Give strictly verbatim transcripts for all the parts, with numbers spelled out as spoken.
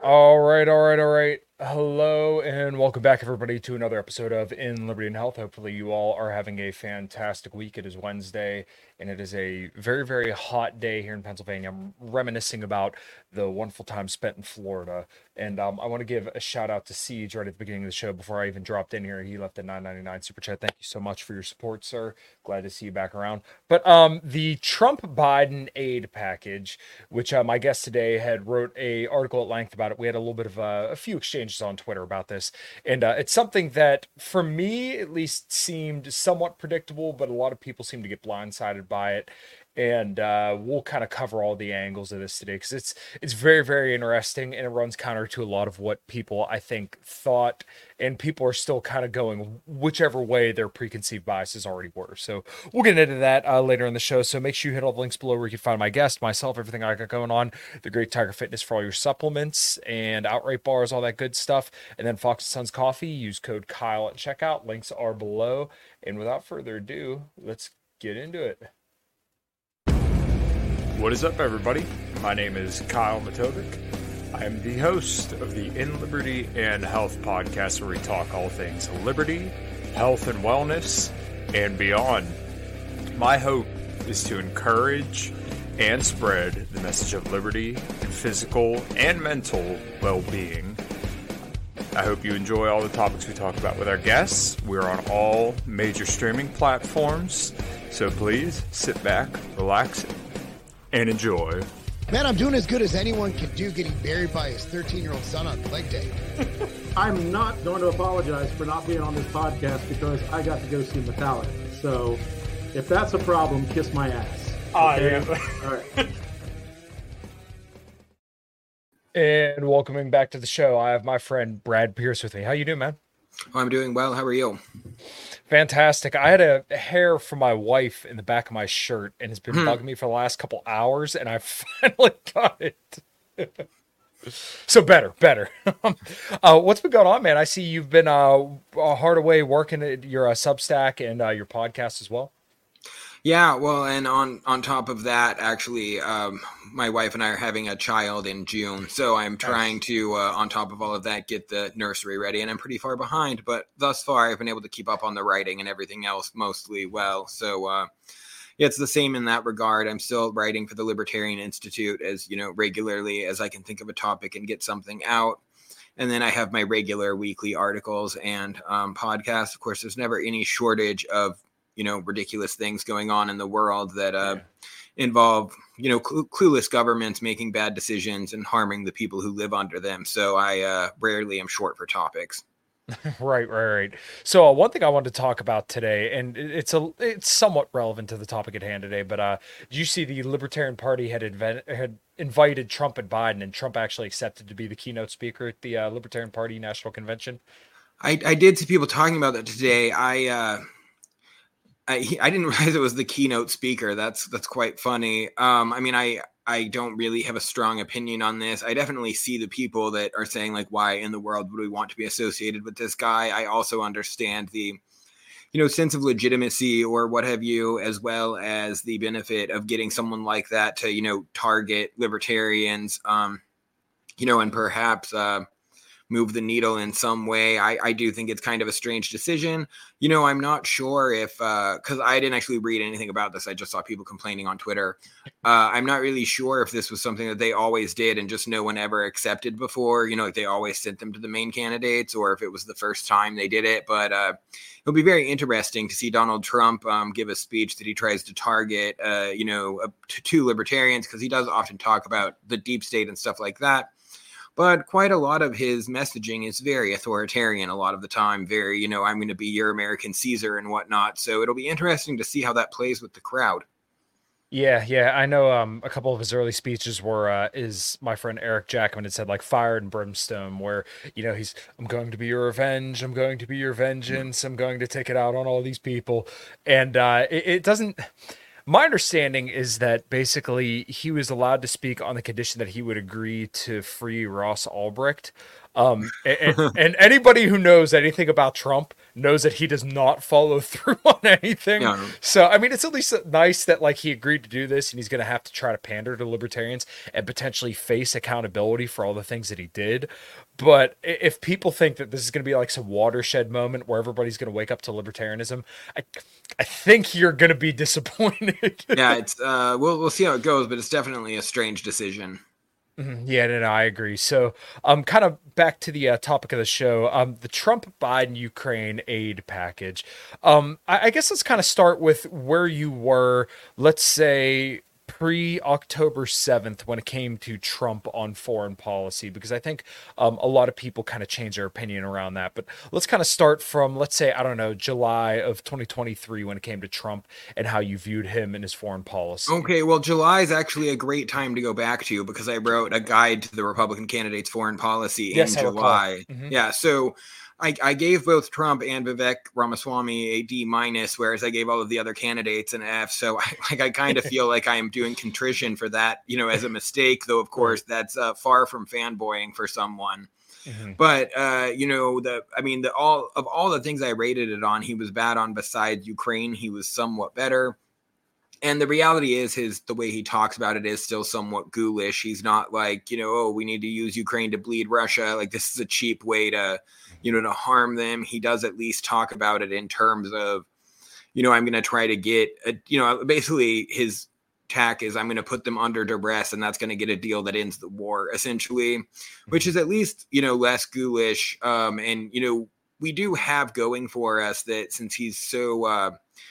All right, all right, all right. Hello and welcome back, everybody, to another episode of In Liberty and Health. Hopefully, you all are having a fantastic week. It is Wednesday, and it is a very, very hot day here in Pennsylvania. I'm reminiscing about the wonderful time spent in Florida, and um, I want to give a shout out to Siege right at the beginning of the show before I even dropped in here. He left a nine ninety-nine super chat. Thank you so much for your support, sir. Glad to see you back around. But um, the Trump Biden aid package, which uh, my guest today had wrote a article at length about it. We had a little bit of uh, a few exchanges on Twitter about this, and uh, it's something that, for me at least, seemed somewhat predictable, but a lot of people seem to get blindsided by it. And uh, we'll kind of cover all the angles of this today because it's it's very, very interesting, and it runs counter to a lot of what people, I think, thought, and people are still kind of going whichever way their preconceived biases already were. So we'll get into that uh, later in the show. So make sure you hit all the links below where you can find my guest, myself, everything I got going on, the Great Tiger Fitness for all your supplements and outright bars, all that good stuff. And then Fox and Sons Coffee. Use code Kyle at checkout. Links are below. And without further ado, let's get into it. What is up, everybody? My name is Kyle Matovic. I am the host of the In Liberty and Health podcast, where we talk all things liberty, health, and wellness, and beyond. My hope is to encourage and spread the message of liberty and physical and mental well-being. I hope you enjoy all the topics we talk about with our guests. We're on all major streaming platforms, so please sit back, relax, and enjoy. Man, I'm doing as good as anyone can do getting buried by his thirteen-year-old son on leg day. I'm not going to apologize for not being on this podcast because I got to go see Metallica. So if that's a problem, kiss my ass. Okay? Oh, yeah. All right. And welcoming back to the show, I have my friend Brad Pierce with me. How you doing, man? Oh, I'm doing well. How are you? Fantastic. I had a hair from my wife in the back of my shirt, and it's been Hmm. bugging me for the last couple hours, and I finally got it. So better, better. uh, what's been going on, man? I see you've been uh, hard away working at your uh, Substack and uh, your podcast as well. Yeah, well, and on on top of that, actually, um, my wife and I are having a child in June, so I'm trying to, uh, on top of all of that, get the nursery ready, and I'm pretty far behind, but thus far I've been able to keep up on the writing and everything else mostly well, so uh, yeah, it's the same in that regard. I'm still writing for the Libertarian Institute as, you know, regularly as I can think of a topic and get something out. And then I have my regular weekly articles and um, podcasts. Of course, there's never any shortage of, you know, ridiculous things going on in the world that uh, yeah. involve, you know, cl- clueless governments making bad decisions and harming the people who live under them. So I uh, rarely am short for topics. Right, right, right. So uh, one thing I wanted to talk about today, and it- it's a it's somewhat relevant to the topic at hand today, but uh, did you see the Libertarian Party had invent, had invited Trump and Biden, and Trump actually accepted to be the keynote speaker at the uh, Libertarian Party National Convention? I, I did see people talking about that today. I uh, I, I didn't realize it was the keynote speaker. That's that's quite funny. Um, I mean, I I don't really have a strong opinion on this. I definitely see the people that are saying, like, why in the world would we want to be associated with this guy? I also understand the, you know, sense of legitimacy or what have you, as well as the benefit of getting someone like that to, you know, target libertarians, um, you know, and perhaps uh, move the needle in some way. I, I do think it's kind of a strange decision. You know, I'm not sure if, uh, cause I didn't actually read anything about this. I just saw people complaining on Twitter. Uh, I'm not really sure if this was something that they always did and just no one ever accepted before, you know, like they always sent them to the main candidates, or if it was the first time they did it. But uh, it'll be very interesting to see Donald Trump um, give a speech that he tries to target, uh, you know, uh, two libertarians, because he does often talk about the deep state and stuff like that. But quite a lot of his messaging is very authoritarian a lot of the time, very, you know, I'm going to be your American Caesar and whatnot. So it'll be interesting to see how that plays with the crowd. Yeah, yeah, I know. Um, a couple of his early speeches were, uh, is my friend Eric Jackman had said, like, fire and brimstone, where, you know, he's, I'm going to be your revenge, I'm going to be your vengeance, I'm going to take it out on all these people. And uh, it, it doesn't, my understanding is that basically he was allowed to speak on the condition that he would agree to free Ross Ulbricht. Um, and, and anybody who knows anything about Trump knows that he does not follow through on anything. Yeah. So, I mean, it's at least nice that like he agreed to do this and he's going to have to try to pander to libertarians and potentially face accountability for all the things that he did. But if people think that this is going to be like some watershed moment where everybody's going to wake up to libertarianism, I, I think you're going to be disappointed. Yeah, it's uh, we'll we'll see how it goes, but it's definitely a strange decision. Mm-hmm. Yeah, no, no, I agree. So, um, kind of back to the uh, topic of the show, um, the Trump-Biden Ukraine aid package. Um, I, I guess let's kind of start with where you were, let's say, pre-October seventh when it came to Trump on foreign policy, because I think um, a lot of people kind of change their opinion around that. But let's kind of start from, let's say, I don't know, July of twenty twenty-three when it came to Trump and how you viewed him and his foreign policy. Okay, well, July is actually a great time to go back to because I wrote a guide to the Republican candidates' foreign policy Yes, in I July. recall. Mhm. Yeah, so I, I gave both Trump and Vivek Ramaswamy a D minus, whereas I gave all of the other candidates an F. So I, like I kind of feel like I am doing contrition for that, you know, as a mistake. Though of course that's uh, far from fanboying for someone. Mm-hmm. But uh, you know, the I mean, the all of all the things I rated it on, he was bad on. Besides Ukraine, he was somewhat better. And the reality is his the way he talks about it is still somewhat ghoulish. He's not like, you know, oh, we need to use Ukraine to bleed Russia. Like this is a cheap way to, you know, to harm them. He does at least talk about it in terms of, you know, I'm going to try to get, a, you know, basically his tack is I'm going to put them under duress and that's going to get a deal that ends the war essentially, which is at least, you know, less ghoulish. Um, and, you know, we do have going for us that since he's so, uh,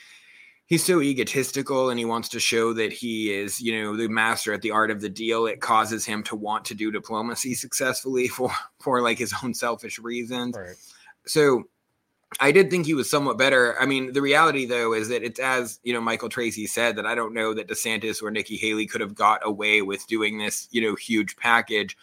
he's so egotistical and he wants to show that he is, you know, the master at the art of the deal. It causes him to want to do diplomacy successfully for, for like his own selfish reasons. Right. So I did think he was somewhat better. I mean, the reality though, is that it's as, you know, Michael Tracy said that I don't know that DeSantis or Nikki Haley could have got away with doing this, you know, huge package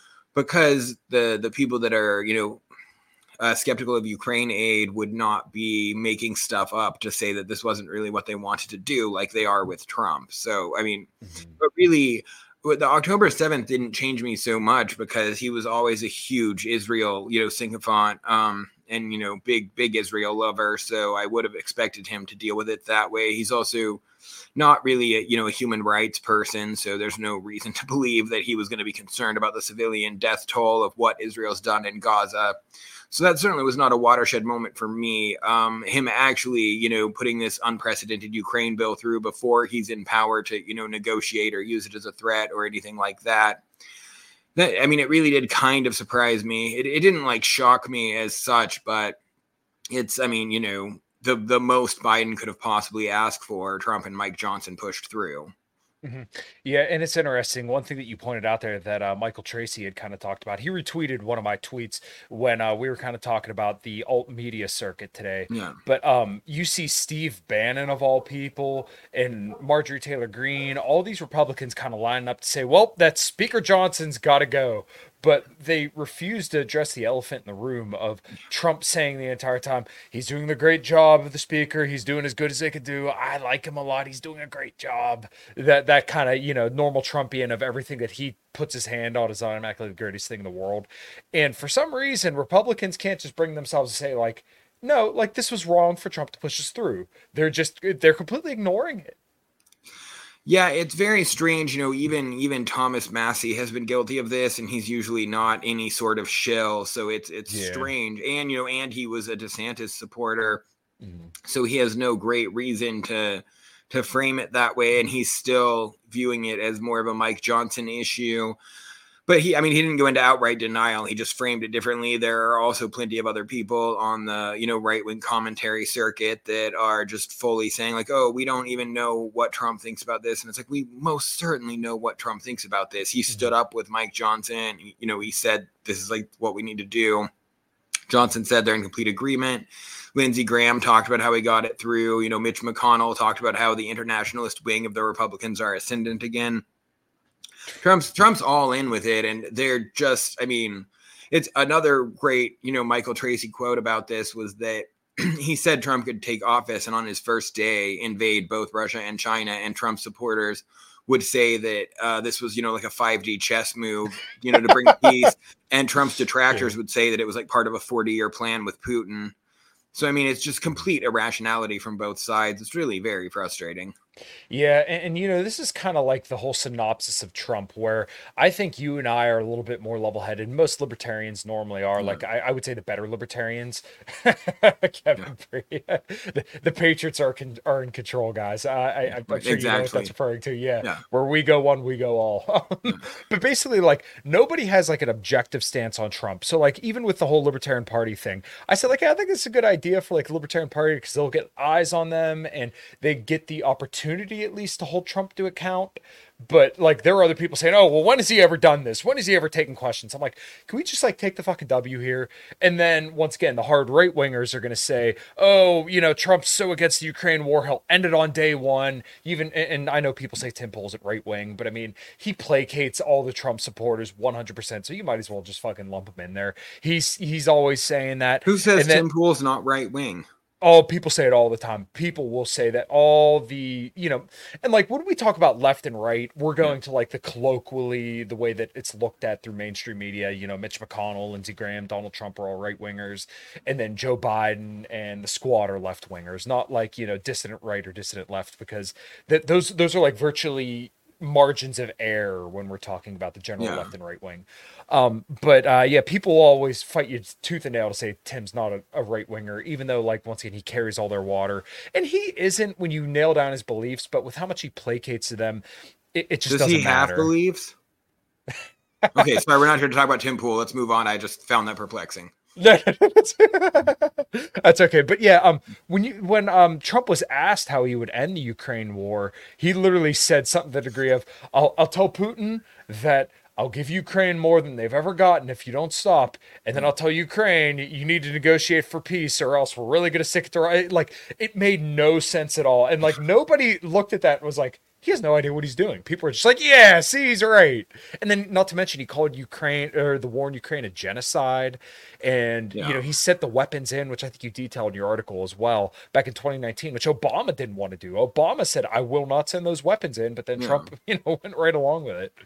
because the, the people that are, you know, Uh, skeptical of Ukraine aid would not be making stuff up to say that this wasn't really what they wanted to do like they are with Trump. So, I mean, mm-hmm. but really the October seventh didn't change me so much because he was always a huge Israel, you know, sycophant um, and, you know, big, big Israel lover. So I would have expected him to deal with it that way. He's also not really a, you know, a human rights person. So there's no reason to believe that he was going to be concerned about the civilian death toll of what Israel's done in Gaza. So that certainly was not a watershed moment for me. Um, him actually, you know, putting this unprecedented Ukraine bill through before he's in power to, you know, negotiate or use it as a threat or anything like that. That I mean, it really did kind of surprise me. It, it didn't like shock me as such, but it's, I mean, you know, the, the most Biden could have possibly asked for, Trump and Mike Johnson pushed through. Mm-hmm. Yeah, and it's interesting. One thing that you pointed out there that uh, Michael Tracy had kind of talked about, he retweeted one of my tweets when uh, we were kind of talking about the alt media circuit today. Yeah. But um, you see Steve Bannon, of all people, and Marjorie Taylor Greene, all these Republicans kind of lining up to say, well, that Speaker Johnson's got to go. But they refuse to address the elephant in the room of Trump saying the entire time, he's doing the great job of the speaker. He's doing as good as they could do. I like him a lot. He's doing a great job. That that kind of, you know, normal Trumpian of everything that he puts his hand on is automatically the greatest thing in the world. And for some reason, Republicans can't just bring themselves to say, like, no, like this was wrong for Trump to push us through. They're just, they're completely ignoring it. Yeah, it's very strange. You know, even even Thomas Massey has been guilty of this, and he's usually not any sort of shill. So it's it's yeah. strange. And, you know, and he was a DeSantis supporter. Mm-hmm. So he has no great reason to to frame it that way. And he's still viewing it as more of a Mike Johnson issue. But he, I mean, he didn't go into outright denial. He just framed it differently. There are also plenty of other people on the, you know, right-wing commentary circuit that are just fully saying like, oh, we don't even know what Trump thinks about this. And it's like, we most certainly know what Trump thinks about this. He stood up with Mike Johnson. You know, he said, this is like what we need to do. Johnson said they're in complete agreement. Lindsey Graham talked about how he got it through. You know, Mitch McConnell talked about how the internationalist wing of the Republicans are ascendant again. Trump's Trump's all in with it, and they're just, I mean, it's another great, you know, Michael Tracy quote about this was that he said Trump could take office and on his first day invade both Russia and China, and Trump supporters would say that uh, this was, you know, like a five D chess move, you know, to bring peace, and Trump's detractors yeah. would say that it was like part of a forty-year plan with Putin. So, I mean, it's just complete irrationality from both sides. It's really very frustrating. Yeah, and, and you know, this is kind of like the whole synopsis of Trump, where I think you and I are a little bit more level-headed. Most libertarians normally are. Yeah. Like I, I would say the better libertarians. Yeah. Kevin Free. the, the Patriots are con- are in control, guys. I, I, I'm sure you know what Exactly. that's referring to. Yeah, Yeah. where we go one, we go all. Yeah. But basically, like nobody has like an objective stance on Trump. So like even with the whole Libertarian Party thing, I said like "Hey, I think it's a good idea for like the Libertarian Party because they'll get eyes on them and they get the opportunity at least to hold Trump to account. But like there are other people saying, oh well, when has he ever done this? When has he ever taken questions? I'm like, can we just like take the fucking W here? And then once again, the hard right wingers are going to say, oh, you know, Trump's so against the Ukraine war, he'll end it on day one. Even and I know people say Tim Pool's at right wing, but I mean he placates all the Trump supporters one hundred percent. So you might as well just fucking lump him in there. He's he's always saying that. Who says then, Tim Pool's not right wing? Oh, people say it all the time. People will say that all the, you know, and like when we talk about left and right, we're going yeah. to like the colloquially, the way that it's looked at through mainstream media, you know, Mitch McConnell, Lindsey Graham, Donald Trump are all right wingers. And then Joe Biden and the squad are left wingers, not like, you know, dissident right or dissident left, because that those, those are like virtually margins of error when we're talking about the general yeah. left and right wing. Um, but uh, yeah, people always fight you tooth and nail to say Tim's not a, a right winger, even though like once again he carries all their water, and he isn't when you nail down his beliefs. But with how much he placates to them, it, it just does doesn't he matter. have beliefs? Okay, sorry, we're not here to talk about Tim Pool. Let's move on. I just found that perplexing. That's okay, but yeah, um, when you when um Trump was asked how he would end the Ukraine war, he literally said something to the degree of, "I'll I'll tell Putin that I'll give Ukraine more than they've ever gotten if you don't stop, and then I'll tell Ukraine you need to negotiate for peace, or else we're really gonna stick it to right." Like it made no sense at all, and like nobody looked at that and was like, he has no idea what he's doing. People are just like, yeah, see, he's right. And then not to mention he called Ukraine or the war in Ukraine a genocide. And, yeah. you know, he sent the weapons in, which I think you detailed in your article as well, back in twenty nineteen, which Obama didn't want to do. Obama said, I will not send those weapons in. But then yeah. Trump, you know, went right along with it.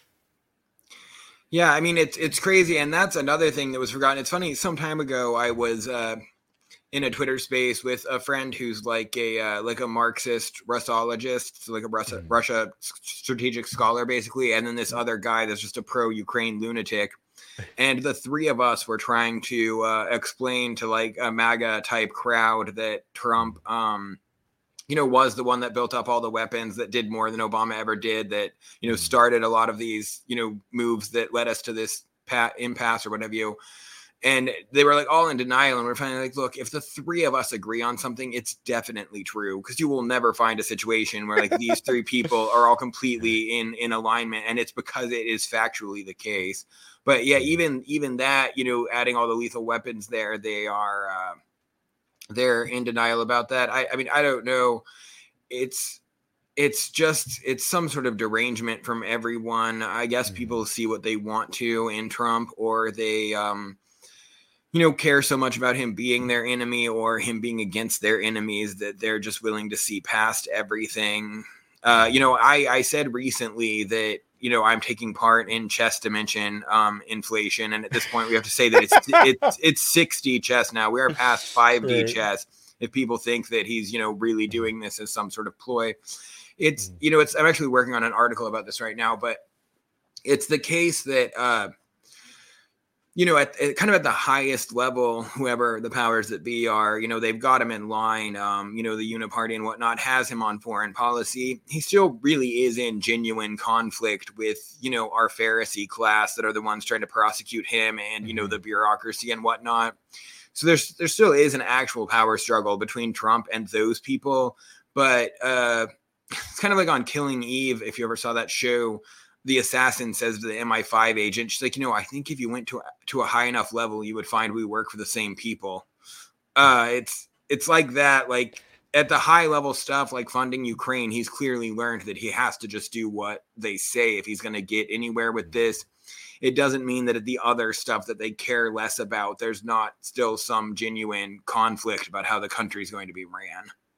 Yeah, I mean, it's it's crazy. And that's another thing that was forgotten. It's funny. Some time ago, I was uh, in a Twitter space with a friend who's like a uh, like a Marxist Russologist, so like a Russia, mm. Russia strategic scholar, basically. And then this other guy that's just a pro-Ukraine lunatic. And the three of us were trying to uh, explain to like a MAGA type crowd that Trump, um, you know, was the one that built up all the weapons, that did more than Obama ever did, that, you know, started a lot of these, you know, moves that led us to this pat- impasse or whatever you. And they were like all in denial. And we're finally like, look, if the three of us agree on something, it's definitely true, because you will never find a situation where like these three people are all completely in, in alignment. And it's because it is factually the case. But yeah, even even that, you know, adding all the lethal weapons there, they are uh, they're in denial about that. I, I mean, I don't know. It's it's just it's some sort of derangement from everyone. I guess people see what they want to in Trump, or they um, you know, care so much about him being their enemy or him being against their enemies that they're just willing to see past everything. Uh, you know, I, I said recently that, you know, I'm taking part in chess dimension um, inflation. And at this point, we have to say that it's it's, it's six D chess now. We are past five D right. chess. If people think that he's, you know, really doing this as some sort of ploy. It's, you know, it's I'm actually working on an article about this right now, but it's the case that, uh, you know, at, at kind of at the highest level, whoever the powers that be are, you know, they've got him in line. Um, you know, the Uniparty and whatnot has him on foreign policy. He still really is in genuine conflict with, you know, our Pharisee class that are the ones trying to prosecute him and, you know, the bureaucracy and whatnot. So there's there still is an actual power struggle between Trump and those people. But uh, it's kind of like on Killing Eve, if you ever saw that show. The assassin says to the M I five agent, she's like, you know, I think if you went to a, to a high enough level, you would find we work for the same people. Uh, it's it's like that. Like at the high level stuff, like funding Ukraine, he's clearly learned that he has to just do what they say if he's going to get anywhere with this. It doesn't mean that at the other stuff that they care less about, there's not still some genuine conflict about how the country is going to be ran.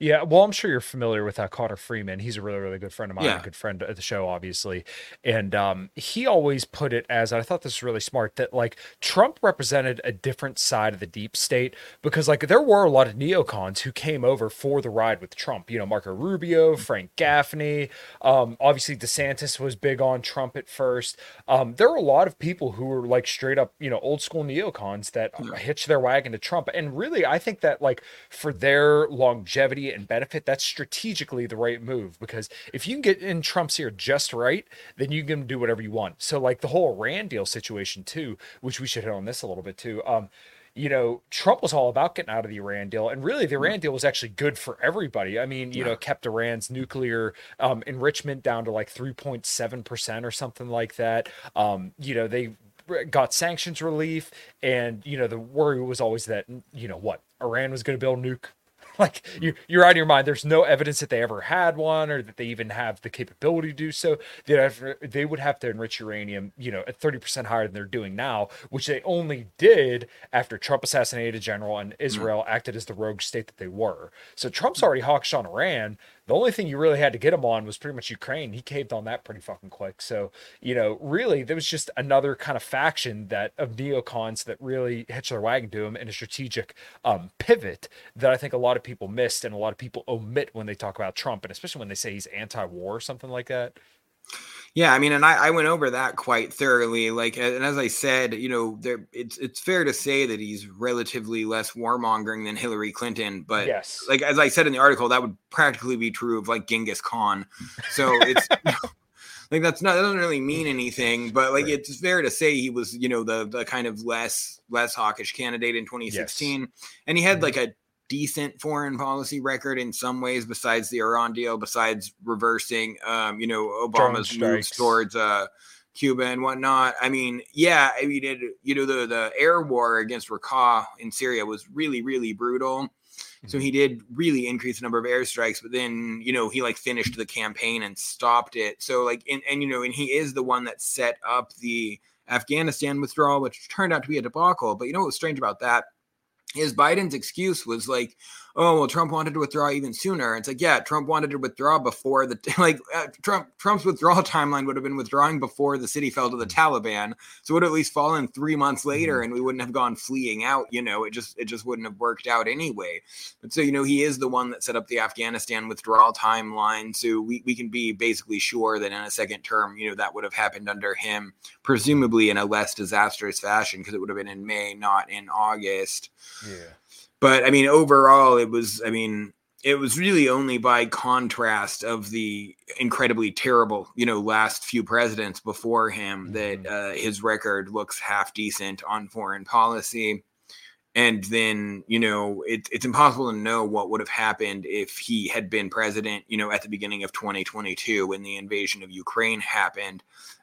Yeah, well, I'm sure you're familiar with uh, Carter Freeman. He's a really, really good friend of mine, a Yeah. good friend of the show, obviously. And um, he always put it as, and I thought this was really smart, that like Trump represented a different side of the deep state because like there were a lot of neocons who came over for the ride with Trump. You know, Marco Rubio, Frank Gaffney. Um, obviously, DeSantis was big on Trump at first. Um, there were a lot of people who were like straight up, you know, old school neocons that Yeah. hitched their wagon to Trump. And really, I think that like for their longevity and benefit, that's strategically the right move because if you can get in Trump's ear just right, then you can do whatever you want. So like the whole Iran deal situation too, which we should hit on this a little bit too. Um, you know, Trump was all about getting out of the Iran deal, and really the Iran deal was actually good for everybody. I mean, you Yeah. know, it kept Iran's nuclear um, enrichment down to like three point seven percent or something like that. Um, you know, they got sanctions relief, and you know the worry was always that you know what Iran was going to build a nuke. Like you, you're out of your mind. There's no evidence that they ever had one, or that they even have the capability to do so. They have, they would have to enrich uranium, you know, at thirty percent higher than they're doing now, which they only did after Trump assassinated a general and Israel acted as the rogue state that they were. So Trump's already hawkish on Iran. The only thing you really had to get him on was pretty much Ukraine. He caved on that pretty fucking quick. So, you know, really, there was just another kind of faction that of neocons that really hitched their wagon to him in a strategic um, pivot that I think a lot of people missed and a lot of people omit when they talk about Trump, and especially when they say he's anti-war or something like that. Yeah, I mean, and I, I went over that quite thoroughly. Like, and as I said, you know, there it's it's fair to say that he's relatively less warmongering than Hillary Clinton. But yes, like as I said in the article, that would practically be true of like Genghis Khan. So it's like that's not that doesn't really mean anything. But like right. It's fair to say he was, you know, the the kind of less less hawkish candidate in twenty sixteen, yes. And he had mm-hmm. like a decent foreign policy record in some ways besides the Iran deal, besides reversing, um, you know, Obama's moves towards uh, Cuba and whatnot. I mean, yeah, I mean, it, you know, the, the air war against Raqqa in Syria was really, really brutal. Mm-hmm. So he did really increase the number of airstrikes, but then, you know, he like finished the campaign and stopped it. So like, and, and you know, and he is the one that set up the Afghanistan withdrawal, which turned out to be a debacle. But you know what was strange about that? Is Biden's excuse was like, oh, well, Trump wanted to withdraw even sooner. It's like, yeah, Trump wanted to withdraw before the, like uh, Trump, Trump's withdrawal timeline would have been withdrawing before the city fell to the Taliban. So it would have at least fallen three months later and we wouldn't have gone fleeing out. You know, it just, it just wouldn't have worked out anyway. But so, you know, he is the one that set up the Afghanistan withdrawal timeline. So we, we can be basically sure that in a second term, you know, that would have happened under him, presumably in a less disastrous fashion because it would have been in May, not in August. Yeah. But I mean, overall, it was, I mean, it was really only by contrast of the incredibly terrible, you know, last few presidents before him mm-hmm. that uh, his record looks half decent on foreign policy. And then, you know, it, it's impossible to know what would have happened if he had been president, you know, at the beginning of twenty twenty-two when the invasion of Ukraine happened.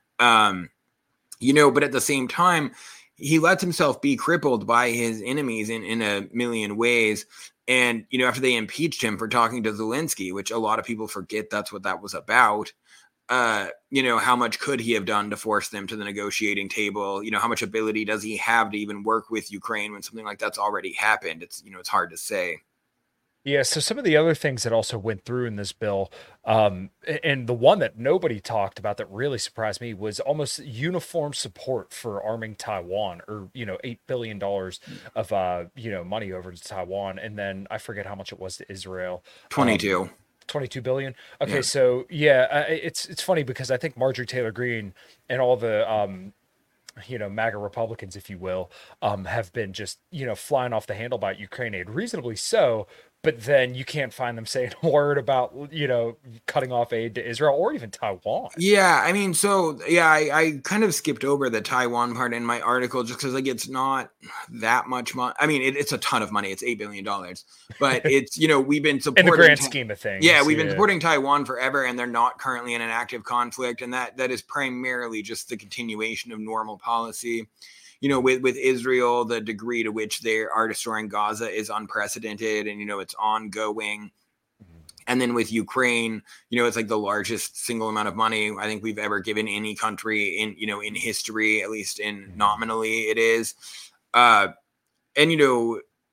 Um, you know, but at the same time, he lets himself be crippled by his enemies in, in a million ways. And, you know, after they impeached him for talking to Zelensky, which a lot of people forget that's what that was about, uh, you know, how much could he have done to force them to the negotiating table? You know, how much ability does he have to even work with Ukraine when something like that's already happened? It's, you know, it's hard to say. Yeah, so some of the other things that also went through in this bill, um, and the one that nobody talked about that really surprised me was almost uniform support for arming Taiwan, or you know, eight billion dollars of uh, you know, money over to Taiwan, and then I forget how much it was to Israel. Twenty-two. Um, twenty-two billion. Okay, Yeah. so yeah, uh, it's it's funny because I think Marjorie Taylor Greene and all the um, you know, MAGA Republicans, if you will, um, have been just, you know, flying off the handle about Ukraine aid, reasonably so. But then you can't find them saying a word about, you know, cutting off aid to Israel or even Taiwan. Yeah, I mean, so, yeah, I, I kind of skipped over the Taiwan part in my article just because, like, it's not that much money. I mean, it, it's a ton of money. It's eight billion dollars. But it's, you know, we've been supporting... in the grand ta- scheme of things. Yeah, we've been yeah. supporting Taiwan forever, and they're not currently in an active conflict. And that that is primarily just the continuation of normal policy. You know, with, with Israel, the degree to which they are destroying Gaza is unprecedented and, you know, it's ongoing. Mm-hmm. And then with Ukraine, you know, it's like the largest single amount of money I think we've ever given any country in, you know, in history, at least in mm-hmm. nominally it is. Uh, and, you know,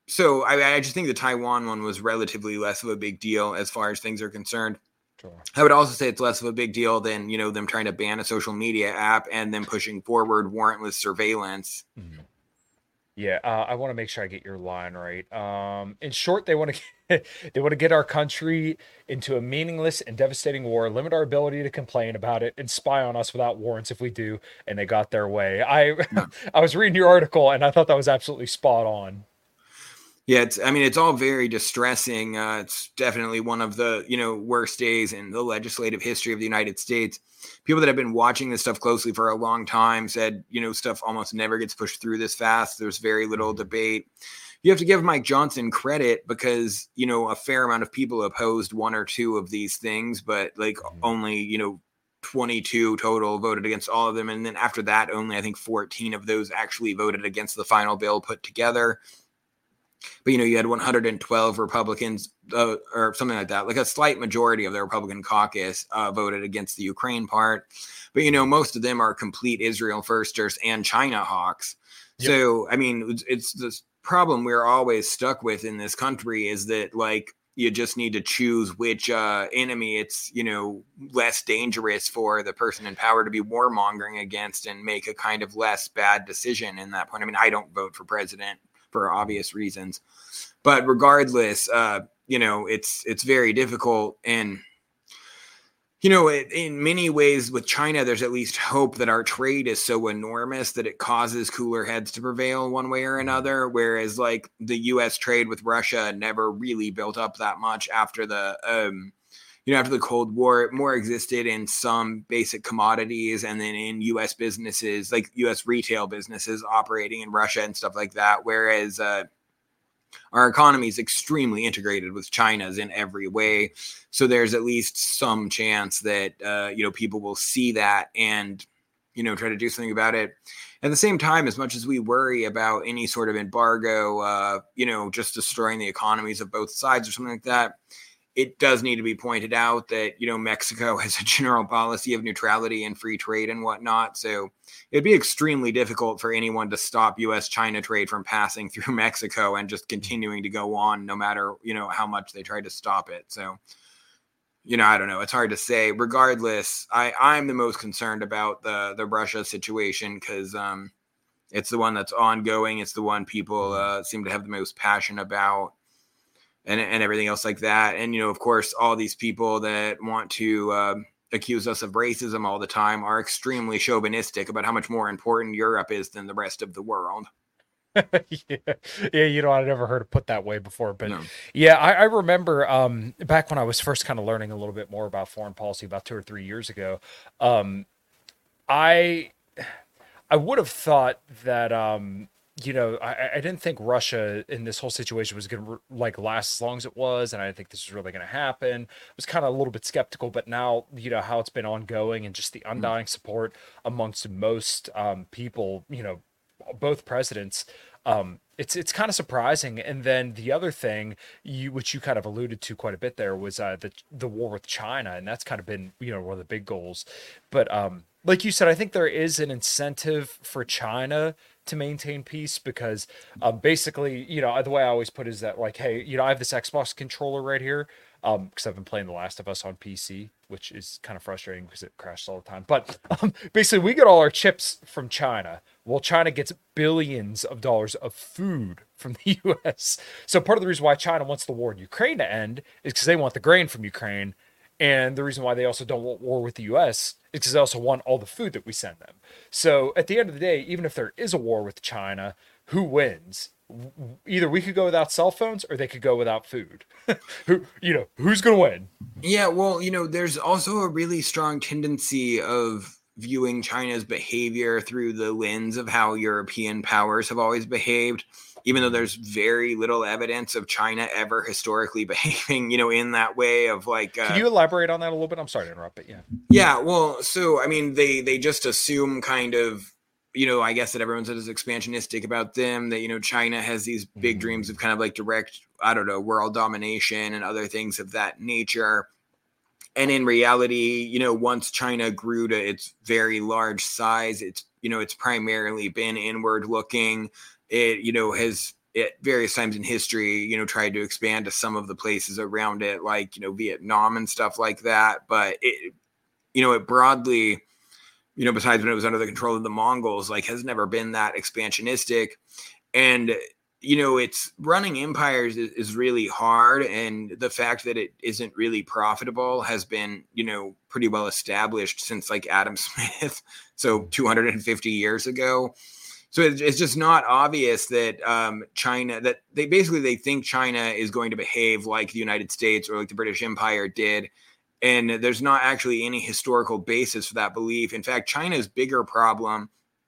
so I, I just think the Taiwan one was relatively less of a big deal as far as things are concerned. Sure. I would also say it's less of a big deal than, you know, them trying to ban a social media app and then pushing forward warrantless surveillance. Mm-hmm. Yeah, uh, I want to make sure I get your line right. Um, in short, they want to they want to get our country into a meaningless and devastating war, limit our ability to complain about it, and spy on us without warrants if we do. And they got their way. I Yeah. I was reading your article and I thought that was absolutely spot on. Yeah, it's, I mean, it's all very distressing. Uh, it's definitely one of the, you know, worst days in the legislative history of the United States. People that have been watching this stuff closely for a long time said, you know, stuff almost never gets pushed through this fast. There's very little debate. You have to give Mike Johnson credit because, you know, a fair amount of people opposed one or two of these things, but like only, you know, twenty-two total voted against all of them. And then after that, only I think fourteen of those actually voted against the final bill put together. But, you know, you had one hundred twelve Republicans uh, or something like that, like a slight majority of the Republican caucus uh, voted against the Ukraine part. But, you know, most of them are complete Israel firsters and China hawks. Yep. So, I mean, it's, it's this problem we're always stuck with in this country is that, like, you just need to choose which uh, enemy it's, you know, less dangerous for the person in power to be warmongering against and make a kind of less bad decision in that point. I mean, I don't vote for president for obvious reasons, but regardless, uh, you know, it's, it's very difficult. And, you know, it, in many ways with China, there's at least hope that our trade is so enormous that it causes cooler heads to prevail one way or another. Whereas like the U S trade with Russia never really built up that much after the, um, you know, after the Cold War. It more existed in some basic commodities and then in U S businesses, like U S retail businesses operating in Russia and stuff like that. Whereas uh, our economy is extremely integrated with China's in every way. So there's at least some chance that, uh, you know, people will see that and, you know, try to do something about it. At the same time, as much as we worry about any sort of embargo, uh, you know, just destroying the economies of both sides or something like that, it does need to be pointed out that, you know, Mexico has a general policy of neutrality and free trade and whatnot. So it'd be extremely difficult for anyone to stop U S China trade from passing through Mexico and just continuing to go on no matter, you know, how much they try to stop it. So, you know, I don't know. It's hard to say. Regardless, I, I'm the most concerned about the, the Russia situation because um, it's the one that's ongoing. It's the one people uh, seem to have the most passion about. And, and everything else like that. And, you know, of course, all these people that want to uh, accuse us of racism all the time are extremely chauvinistic about how much more important Europe is than the rest of the world. yeah. yeah, you know, I never heard it put that way before, but No. yeah, I, I remember um, back when I was first kind of learning a little bit more about foreign policy about two or three years ago, um, I I would have thought that, um, you know, I, I didn't think Russia in this whole situation was going to like last as long as it was. And I didn't think this was really going to happen. I was kind of a little bit skeptical, but now, you know, how it's been ongoing and just the undying support amongst most um, people, you know, both presidents, um, it's it's kind of surprising. And then the other thing, you which you kind of alluded to quite a bit there, was uh, the the war with China, and that's kind of been, you know, one of the big goals. But um, like you said, I think there is an incentive for China to maintain peace because um, basically, you know, the way I always put it is that, like, hey, you know, I have this Xbox controller right here um, because I've been playing The Last of Us on P C, which is kind of frustrating because it crashes all the time. But um, basically, we get all our chips from China. Well, China gets billions of dollars of food from the U S. So part of the reason why China wants the war in Ukraine to end is because they want the grain from Ukraine. And the reason why they also don't want war with the U S is because they also want all the food that we send them. So at the end of the day, even if there is a war with China, who wins? Either we could go without cell phones or they could go without food. Who, you know, who's going to win? Yeah, well, you know, there's also a really strong tendency of viewing China's behavior through the lens of how European powers have always behaved, even though there's very little evidence of China ever historically behaving, you know, in that way of like. Uh, Can you elaborate on that a little bit? I'm sorry to interrupt, but yeah. Yeah, well, so I mean, they they just assume kind of, you know, I guess that everyone said is expansionistic about them, that, you know, China has these big mm. dreams of kind of like direct, I don't know, world domination and other things of that nature. And in reality, you know, once China grew to its very large size, it's, you know, it's primarily been inward looking. It, you know, has at various times in history, you know, tried to expand to some of the places around it, like, you know, Vietnam and stuff like that. But it, you know, it broadly, you know, besides when it was under the control of the Mongols, like has never been that expansionistic. And, you know, it's running empires is, is really hard. And the fact that it isn't really profitable has been, you know, pretty well established since like Adam Smith. So two hundred fifty years ago. So it's, it's just not obvious that um, China, that they basically, they think China is going to behave like the United States or like the British Empire did. And there's not actually any historical basis for that belief. In fact, China's bigger problem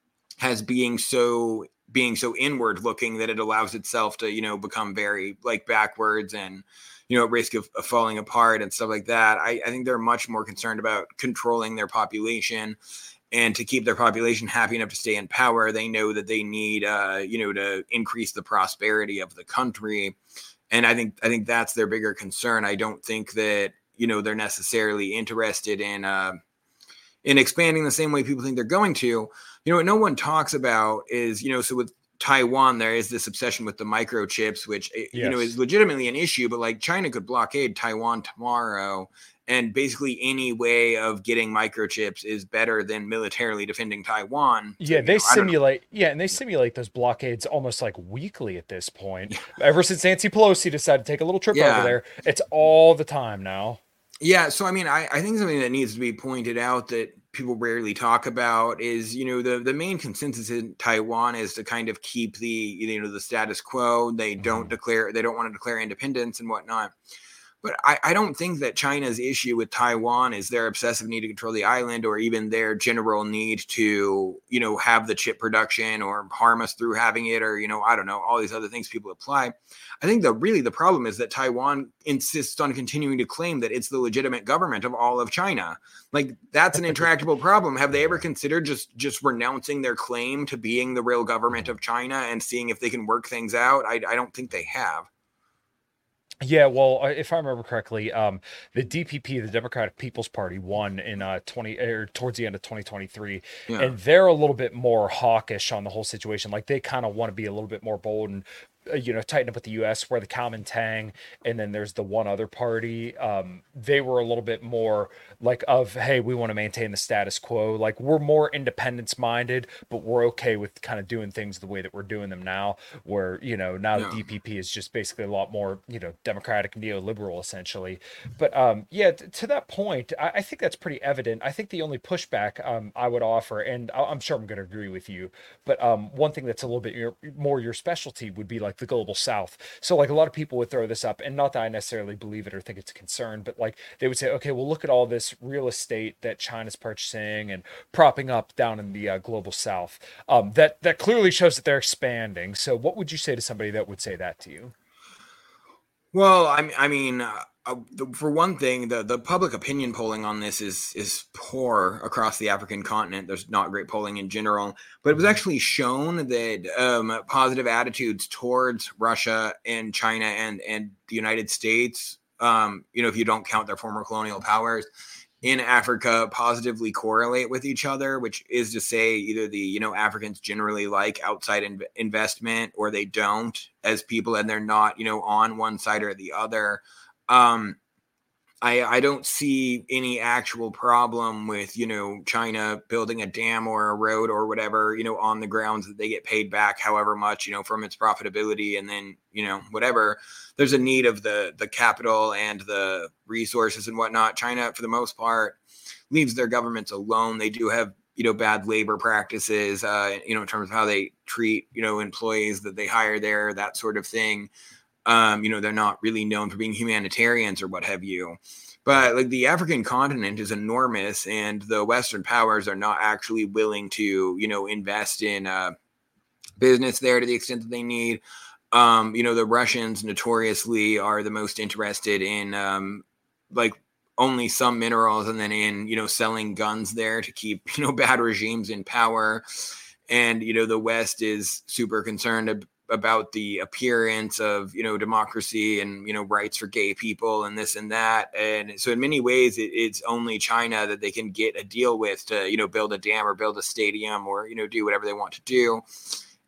has being so being so inward looking that it allows itself to, you know, become very like backwards and, you know, at risk of, of falling apart and stuff like that. I, I think they're much more concerned about controlling their population, and to keep their population happy enough to stay in power. They know that they need, uh, you know, to increase the prosperity of the country. And I think I think that's their bigger concern. I don't think that, you know, they're necessarily interested in uh, in expanding the same way people think they're going to. You know, what no one talks about is, you know, so with Taiwan, there is this obsession with the microchips, which, yes. you know, is legitimately an issue. But like China could blockade Taiwan tomorrow, and basically any way of getting microchips is better than militarily defending Taiwan. Yeah, so, they know, simulate. Yeah, and they simulate those blockades almost like weekly at this point. Ever since Nancy Pelosi decided to take a little trip yeah. over there, it's all the time now. Yeah, so I mean, I, I think something that needs to be pointed out that people rarely talk about is, you know, the, the main consensus in Taiwan is to kind of keep the, you know, the status quo. They don't mm. declare, they don't want to declare independence and whatnot. But I, I don't think that China's issue with Taiwan is their obsessive need to control the island, or even their general need to, you know, have the chip production or harm us through having it, or, you know, I don't know, all these other things people apply. I think that really the problem is that Taiwan insists on continuing to claim that it's the legitimate government of all of China. Like, that's an intractable problem. Have they ever considered just, just renouncing their claim to being the real government of China and seeing if they can work things out? I, I don't think they have. Yeah, well, if I remember correctly, um, the D P P, the Democratic People's Party, won in uh twenty or towards the end of twenty twenty-three, yeah. and they're a little bit more hawkish on the whole situation. Like, they kind of want to be a little bit more bold and, uh, you know, tighten up with the U S. Where the Kuomintang, and then there's the one other party, um, they were a little bit more like of, hey, we want to maintain the status quo. Like, we're more independence minded, but we're okay with kind of doing things the way that we're doing them now. Where, you know, now yeah. the D P P is just basically a lot more, you know, democratic, neoliberal, essentially. But um, yeah, t- to that point, I-, I think that's pretty evident. I think the only pushback um, I would offer, and I- I'm sure I'm going to agree with you, but um, one thing that's a little bit your- more your specialty would be like the global South. So like a lot of people would throw this up, and not that I necessarily believe it or think it's a concern, but like they would say, okay, well, look at all this real estate that China's purchasing and propping up down in the uh, global South. Um, that that clearly shows that they're expanding. So what would you say to somebody that would say that to you? Well, I mean, I mean, uh, uh, the, for one thing, the, the public opinion polling on this is is poor across the African continent. There's not great polling in general, but it was actually shown that um, positive attitudes towards Russia and China and and the United States, um, you know, if you don't count their former colonial powers in Africa, positively correlate with each other, which is to say either the, you know, Africans generally like outside in- investment or they don't as people, and they're not, you know, on one side or the other. Um, I, I don't see any actual problem with, you know, China building a dam or a road or whatever, you know, on the grounds that they get paid back however much, you know, from its profitability. And then, you know, whatever, there's a need of the the capital and the resources and whatnot. China, for the most part, leaves their governments alone. They do have, you know, bad labor practices, uh, you know, in terms of how they treat, you know, employees that they hire there, that sort of thing. Um, you know, they're not really known for being humanitarians or what have you. But like the African continent is enormous, and the Western powers are not actually willing to, you know, invest in uh, business there to the extent that they need. Um, you know, the Russians notoriously are the most interested in um, like only some minerals, and then in, you know, selling guns there to keep, you know, bad regimes in power. And, you know, the West is super concerned ab- about the appearance of, you know, democracy and, you know, rights for gay people and this and that. And so in many ways, it, it's only China that they can get a deal with to, you know, build a dam or build a stadium or, you know, do whatever they want to do.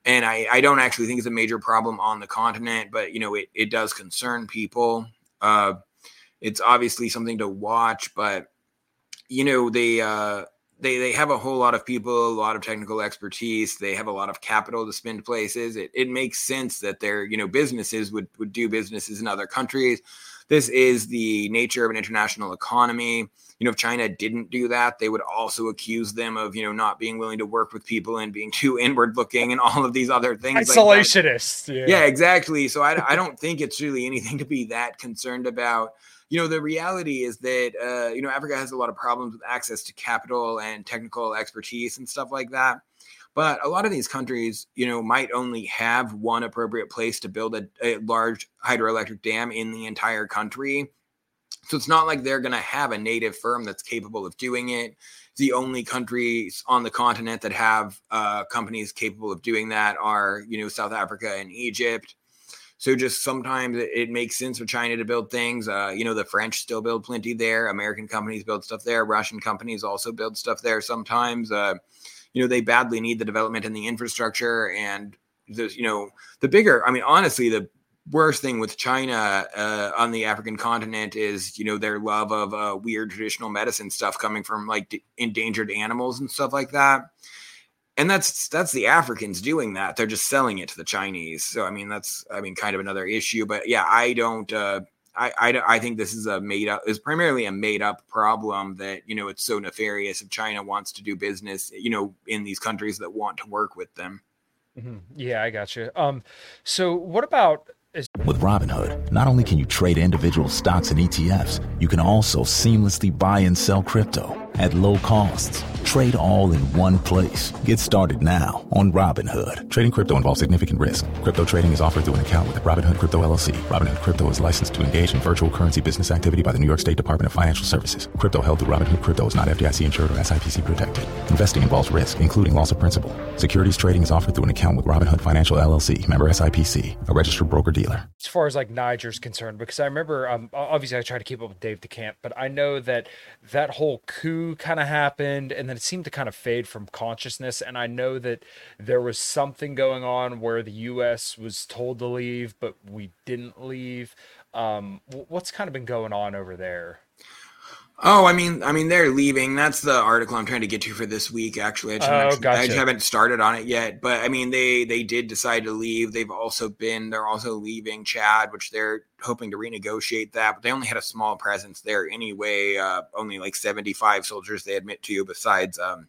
And I, I don't actually think it's a major problem on the continent, but, you know, it, it does concern people. Uh, it's obviously something to watch, but, you know, they, uh, they, they have a whole lot of people, a lot of technical expertise. They have a lot of capital to spend places. It, it makes sense that their, you know, businesses would, would do businesses in other countries. This is the nature of an international economy. You know, if China didn't do that, they would also accuse them of, you know, not being willing to work with people and being too inward looking and all of these other things. Isolationists. Like yeah. yeah, exactly. So I, I don't think it's really anything to be that concerned about. You know, the reality is that, uh, you know, Africa has a lot of problems with access to capital and technical expertise and stuff like that. But a lot of these countries, you know, might only have one appropriate place to build a, a large hydroelectric dam in the entire country. So it's not like they're going to have a native firm that's capable of doing it. The only countries on the continent that have uh, companies capable of doing that are, you know, South Africa and Egypt. So just sometimes it, it makes sense for China to build things. Uh, you know, the French still build plenty there. American companies build stuff there. Russian companies also build stuff there sometimes. Uh, you know, they badly need the development in the infrastructure. And there's, you know, the bigger, I mean, honestly, the worst thing with China uh, on the African continent is, you know, their love of uh, weird traditional medicine stuff coming from like d- endangered animals and stuff like that. And that's that's the Africans doing that. They're just selling it to the Chinese. So, I mean, that's, I mean, kind of another issue. But yeah, I don't, uh, I, I, I think this is a made up, is primarily a made up problem that, you know, it's so nefarious if China wants to do business, you know, in these countries that want to work with them. Mm-hmm. Yeah, I got you. Um, so what about, Is- With Robinhood, not only can you trade individual stocks and E T Fs, you can also seamlessly buy and sell crypto at low costs. Trade all in one place. Get started now on Robinhood. Trading crypto involves significant risk. Crypto trading is offered through an account with Robinhood Crypto L L C. Robinhood Crypto is licensed to engage in virtual currency business activity by the New York State Department of Financial Services. Crypto held through Robinhood Crypto is not F D I C insured or S I P C protected. Investing involves risk, including loss of principal. Securities trading is offered through an account with Robinhood Financial L L C, member S I P C, a registered broker-dealer. As far as like Niger's concerned, because I remember, um, obviously I try to keep up with Dave DeCamp, but I know that that whole coup kind of happened and then it seemed to kind of fade from consciousness. And I know that there was something going on where the U S was told to leave, but we didn't leave. Um, what's kind of been going on over there? Oh, I mean, I mean, they're leaving. That's the article I'm trying to get to for this week. Actually, I just, oh, actually, gotcha. I just haven't started on it yet. But I mean, they they did decide to leave. They've also been. They're also leaving Chad, which they're hoping to renegotiate that. But they only had a small presence there anyway. Uh, only like seventy-five soldiers they admit to. Besides, um,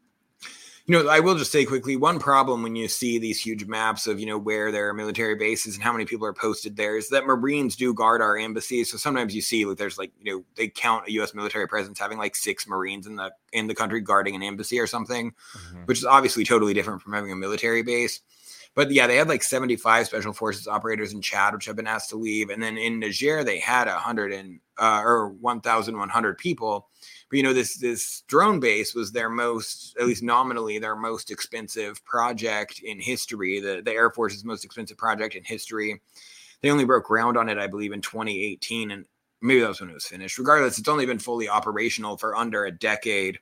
you know, I will just say quickly, one problem when you see these huge maps of, you know, where there are military bases and how many people are posted there is that Marines do guard our embassies. So sometimes you see like there's like, you know, they count a U S military presence having like six Marines in the in the country guarding an embassy or something, mm-hmm. which is obviously totally different from having a military base. But yeah, they had like seventy-five special forces operators in Chad, which have been asked to leave. And then in Niger, they had a hundred and uh, or one thousand one hundred people. But, you know, this this drone base was their most, at least nominally, their most expensive project in history. The, the Air Force's most expensive project in history. They only broke ground on it, I believe, in twenty eighteen. And maybe that was when it was finished. Regardless, it's only been fully operational for under a decade.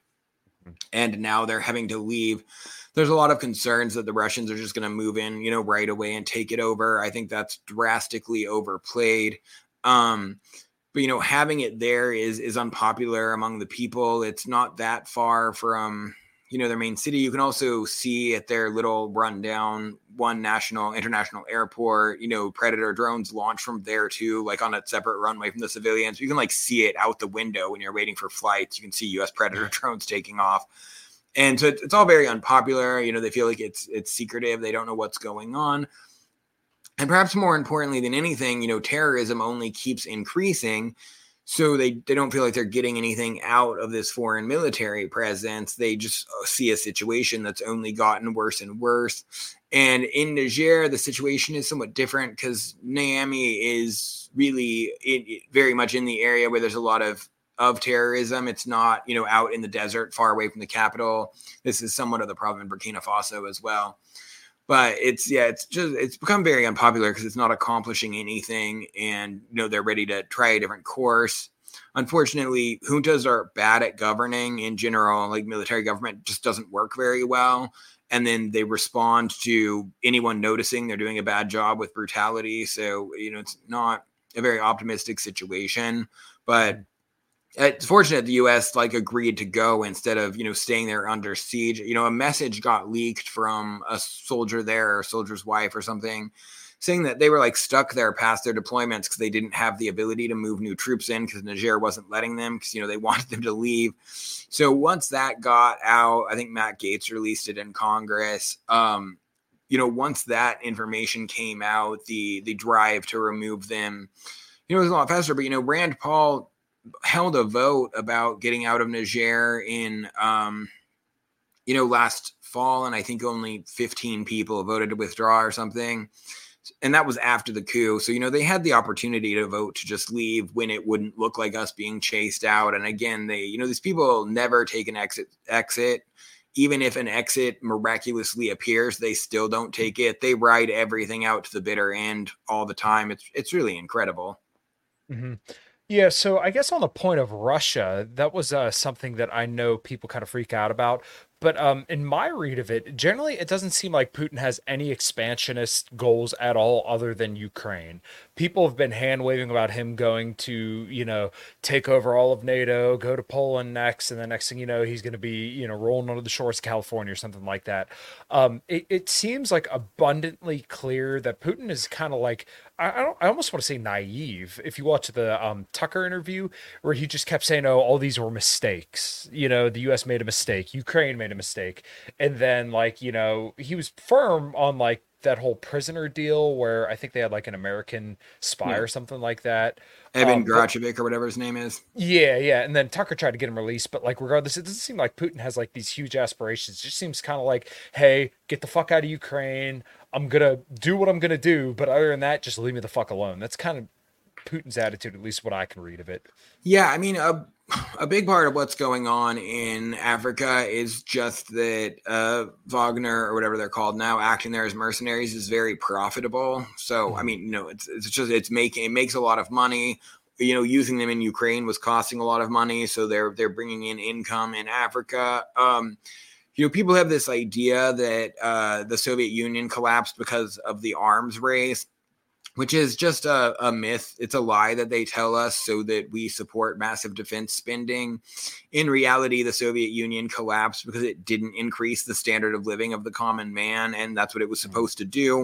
And now they're having to leave. There's a lot of concerns that the Russians are just going to move in, you know, right away and take it over. I think that's drastically overplayed. Um, but, you know, having it there is is unpopular among the people. It's not that far from, you know, their main city. You can also see at their little rundown one national international airport, you know, Predator drones launch from there too, like on a separate runway from the civilians. You can like see it out the window when you're waiting for flights. You can see U S Predator drones taking off. And so it's, it's all very unpopular. You know, they feel like it's it's secretive. They don't know what's going on. And perhaps more importantly than anything, you know, terrorism only keeps increasing. So they, they don't feel like they're getting anything out of this foreign military presence. They just see a situation that's only gotten worse and worse. And in Niger, the situation is somewhat different because Niamey is really in, very much in the area where there's a lot of of terrorism. It's not, you know, out in the desert, far away from the capital. This is somewhat of the problem in Burkina Faso as well. But it's, yeah, it's just, it's become very unpopular because it's not accomplishing anything. And, you know, they're ready to try a different course. Unfortunately, juntas are bad at governing in general. Like military government just doesn't work very well. and then they respond to anyone noticing they're doing a bad job with brutality. So, you know, it's not a very optimistic situation, but it's fortunate the U S like agreed to go instead of, you know, staying there under siege. You know, a message got leaked from a soldier there, or a soldier's wife or something, saying that they were like stuck there past their deployments because they didn't have the ability to move new troops in because Niger wasn't letting them, because, you know, they wanted them to leave. So once that got out, I think Matt Gaetz released it in Congress. Um, you know, once that information came out, the the drive to remove them, you know, it was a lot faster. But, you know, Rand Paul held a vote about getting out of Niger in, um, you know, last fall, and I think only fifteen people voted to withdraw or something. And that was after the coup. So, you know, they had the opportunity to vote to just leave when it wouldn't look like us being chased out. And again, they, you know, these people never take an exit exit. Even if an exit miraculously appears, they still don't take it. They ride everything out to the bitter end all the time. It's, it's really incredible. Mm-hmm. Yeah, so I guess on the point of Russia, that was uh, something that I know people kind of freak out about. But um, in my read of it, generally, it doesn't seem like Putin has any expansionist goals at all other than Ukraine. People have been hand waving about him going to, you know, take over all of NATO, go to Poland next, and the next thing you know, he's going to be, you know, rolling onto the shores of California or something like that. Um, it, it seems like abundantly clear that Putin is kind of like, I, I don't, I almost want to say naive. If you watch the um, Tucker interview, where he just kept saying, "Oh, all these were mistakes. You know, the U S made a mistake, Ukraine made a mistake," and then like, you know, he was firm on like that whole prisoner deal where I think they had like an American spy yeah. or something like that. Evan um, Grachevic or whatever his name is. Yeah, yeah. And then Tucker tried to get him released, but like regardless, it doesn't seem like Putin has like these huge aspirations. It just seems kind of like, hey, get the fuck out of Ukraine. I'm gonna do what I'm gonna do, but other than that, just leave me the fuck alone. That's kind of Putin's attitude, at least what I can read of it. Yeah, I mean, a, a big part of what's going on in Africa is just that uh, Wagner, or whatever they're called now, acting there as mercenaries is very profitable. So, I mean, you know, it's it's just it's making it makes a lot of money. You know, using them in Ukraine was costing a lot of money, so they're they're bringing in income in Africa. Um, you know, people have this idea that uh, the Soviet Union collapsed because of the arms race, which is just a, a myth. It's a lie that they tell us so that we support massive defense spending. In reality, the Soviet Union collapsed because it didn't increase the standard of living of the common man, and that's what it was supposed to do.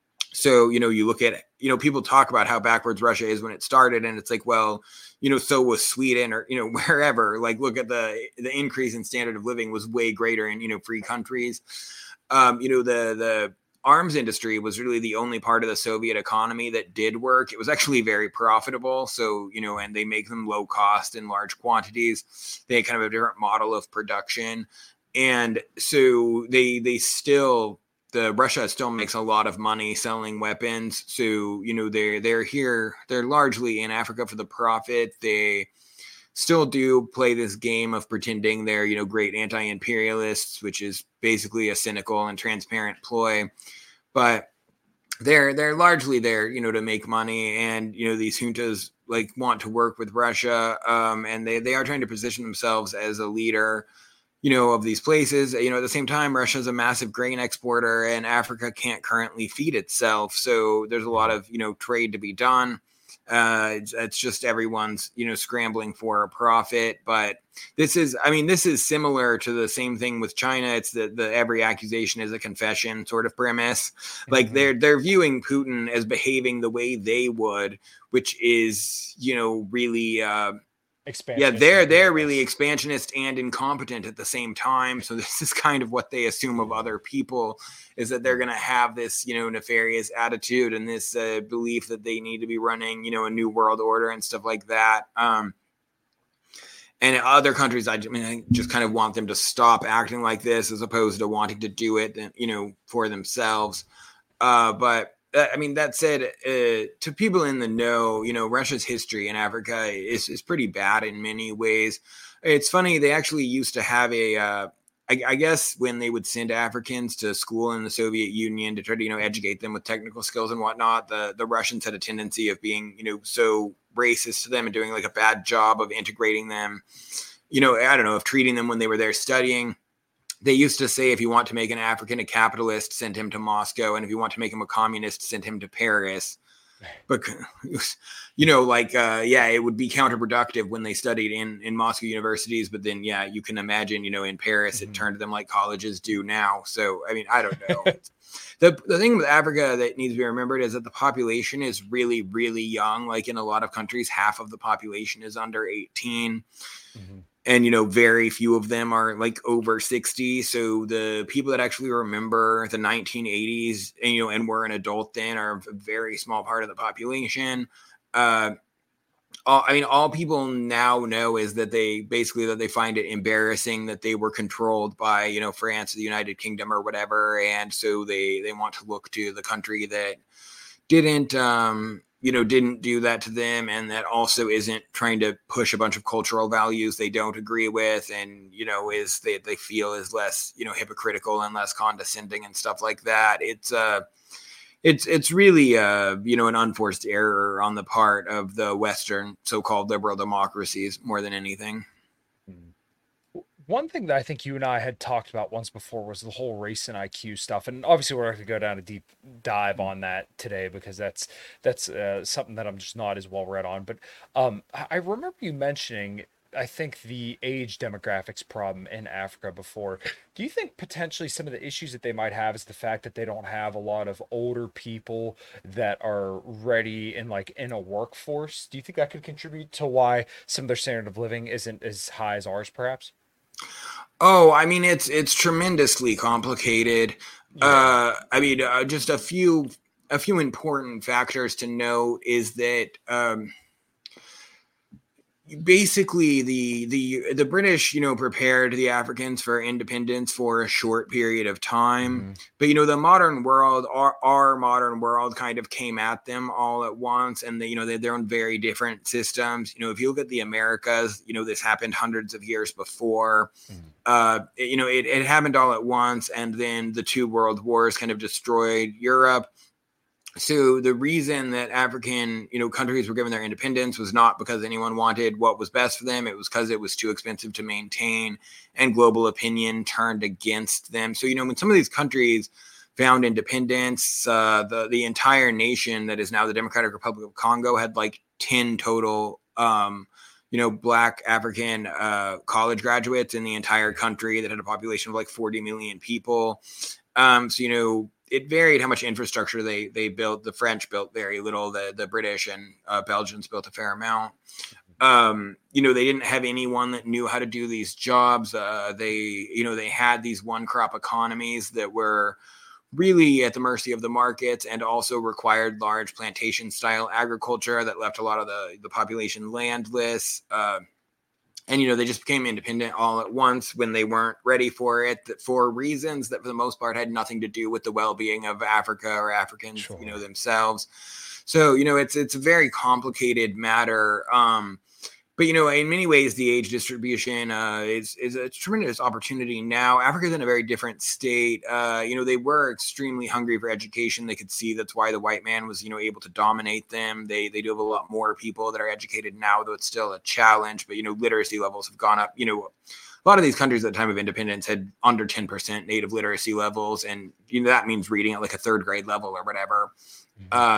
So, you know, you look at, you know, people talk about how backwards Russia is when it started, and it's like, well, you know, so was Sweden, or, you know, wherever. Like, look at the the increase in standard of living was way greater in, you know, free countries. Um, you know, the the arms industry was really the only part of the Soviet economy that did work. It was actually very profitable. So, you know, and they make them low cost in large quantities. They had kind of a different model of production. And so they they still, the Russia still makes a lot of money selling weapons. So, you know, they're, they're here, they're largely in Africa for the profit. They still do play this game of pretending they're, you know, great anti-imperialists, which is basically a cynical and transparent ploy. But they're they're largely there, you know, to make money. And, you know, these juntas like want to work with Russia, um, and they, they are trying to position themselves as a leader, you know, of these places. You know, at the same time, Russia is a massive grain exporter, and Africa can't currently feed itself. So there's a lot of, you know, trade to be done. Uh, it's, it's just everyone's, you know, scrambling for a profit. But this is, I mean, this is similar to the same thing with China. It's the, the every accusation is a confession sort of premise. Like, mm-hmm. they're they're viewing Putin as behaving the way they would, which is, you know, really uh, yeah, they're they're really expansionist and incompetent at the same time. So this is kind of what they assume of other people, is that they're going to have this, you know, nefarious attitude and this uh, belief that they need to be running, you know, a new world order and stuff like that. Um, and other countries, I mean, I just kind of want them to stop acting like this, as opposed to wanting to do it, you know, for themselves. Uh, but I mean, that said, uh, to people in the know, you know, Russia's history in Africa is, is pretty bad in many ways. It's funny, they actually used to have a, uh, I, I guess when they would send Africans to school in the Soviet Union to try to, you know, educate them with technical skills and whatnot, the, the Russians had a tendency of being, you know, so racist to them and doing like a bad job of integrating them, you know, I don't know, of treating them when they were there studying. they used to say, if you want to make an African a capitalist, send him to Moscow. And if you want to make him a communist, send him to Paris. But, you know, like, uh, yeah, it would be counterproductive when they studied in, in Moscow universities. But then, yeah, you can imagine, you know, in Paris, mm-hmm. it turned to them like colleges do now. So, I mean, I don't know. the The thing with Africa that needs to be remembered is that the population is really, really young. Like in a lot of countries, half of the population is under eighteen. Mm-hmm. And, you know, very few of them are like over sixty. So the people that actually remember the nineteen eighties and, you know, and were an adult then are a very small part of the population. Uh, all, I mean, all people now know is that they basically that they find it embarrassing that they were controlled by, you know, France or the United Kingdom or whatever. And so they, they want to look to the country that didn't, um, you know, didn't do that to them, and that also isn't trying to push a bunch of cultural values they don't agree with, and, you know, is they, they feel is less, you know, hypocritical and less condescending and stuff like that. It's uh it's it's really uh you know, an unforced error on the part of the Western so-called liberal democracies more than anything. One thing that I think you and I had talked about once before was the whole race and I Q stuff. And obviously we're not going to go down a deep dive on that today because that's that's uh, something that I'm just not as well read on. But um, I remember you mentioning, I think, the age demographics problem in Africa before. Do you think potentially some of the issues that they might have is the fact that they don't have a lot of older people that are ready and like in a workforce? Do you think that could contribute to why some of their standard of living isn't as high as ours, perhaps? Oh, I mean, it's it's tremendously complicated. Yeah. Uh, I mean, uh, just a few a few important factors to note is that um, basically the the the British, you know, prepared the Africans for independence for a short period of time. Mm-hmm. But, you know, the modern world, our, our modern world kind of came at them all at once. And they, you know, they had their own very different systems. You know, if you look at the Americas, you know, this happened hundreds of years before. Mm-hmm. Uh, it, you know, it, it happened all at once. And then the two world wars kind of destroyed Europe. So the reason that African, you know, countries were given their independence was not because anyone wanted what was best for them. It was because it was too expensive to maintain, and global opinion turned against them. So, you know, when some of these countries found independence, uh, the, the entire nation that is now the Democratic Republic of Congo had like ten total, um, you know, Black African uh, college graduates in the entire country that had a population of like forty million people. Um, so, you know, it varied how much infrastructure they they built. The French built very little. The the British and uh, Belgians built a fair amount. Um, you know, they didn't have anyone that knew how to do these jobs. Uh, they, you know, they had these one crop economies that were really at the mercy of the markets, and also required large plantation style agriculture that left a lot of the, the population landless. Uh, And, you know, they just became independent all at once when they weren't ready for it, for reasons that for the most part had nothing to do with the well-being of Africa or Africans, sure. you know, themselves. So, you know, it's it's a very complicated matter. Um, but, you know, in many ways, the age distribution uh, is, is a tremendous opportunity now. Africa's in a very different state. Uh, you know, they were extremely hungry for education. They could see that's why the white man was, you know, able to dominate them. They they do have a lot more people that are educated now, though it's still a challenge. But, you know, literacy levels have gone up. You know, a lot of these countries at the time of independence had under ten percent native literacy levels. And, you know, that means reading at like a third grade level or whatever. Mm-hmm. Uh,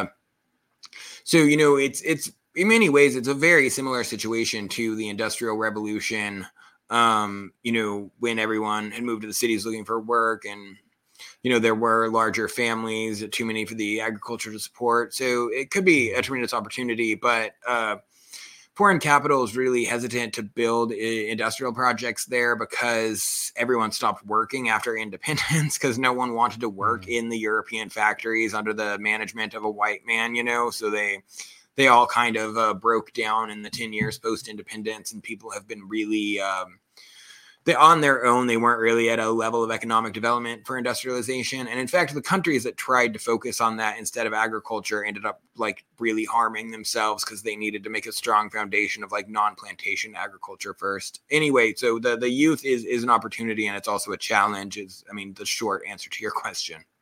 so, you know, it's it's. In many ways, it's a very similar situation to the Industrial Revolution, um, you know, when everyone had moved to the cities looking for work, and, you know, there were larger families, too many for the agriculture to support. So it could be a tremendous opportunity, but uh, foreign capital is really hesitant to build industrial projects there because everyone stopped working after independence because no one wanted to work mm-hmm. in the European factories under the management of a white man, you know, so they... They all kind of uh, broke down in the ten years post-independence, and people have been really, um, they on their own, they weren't really at a level of economic development for industrialization. And in fact, the countries that tried to focus on that instead of agriculture ended up like really harming themselves because they needed to make a strong foundation of like non-plantation agriculture first. Anyway, so the, the youth is, is an opportunity, and it's also a challenge is, I mean, the short answer to your question.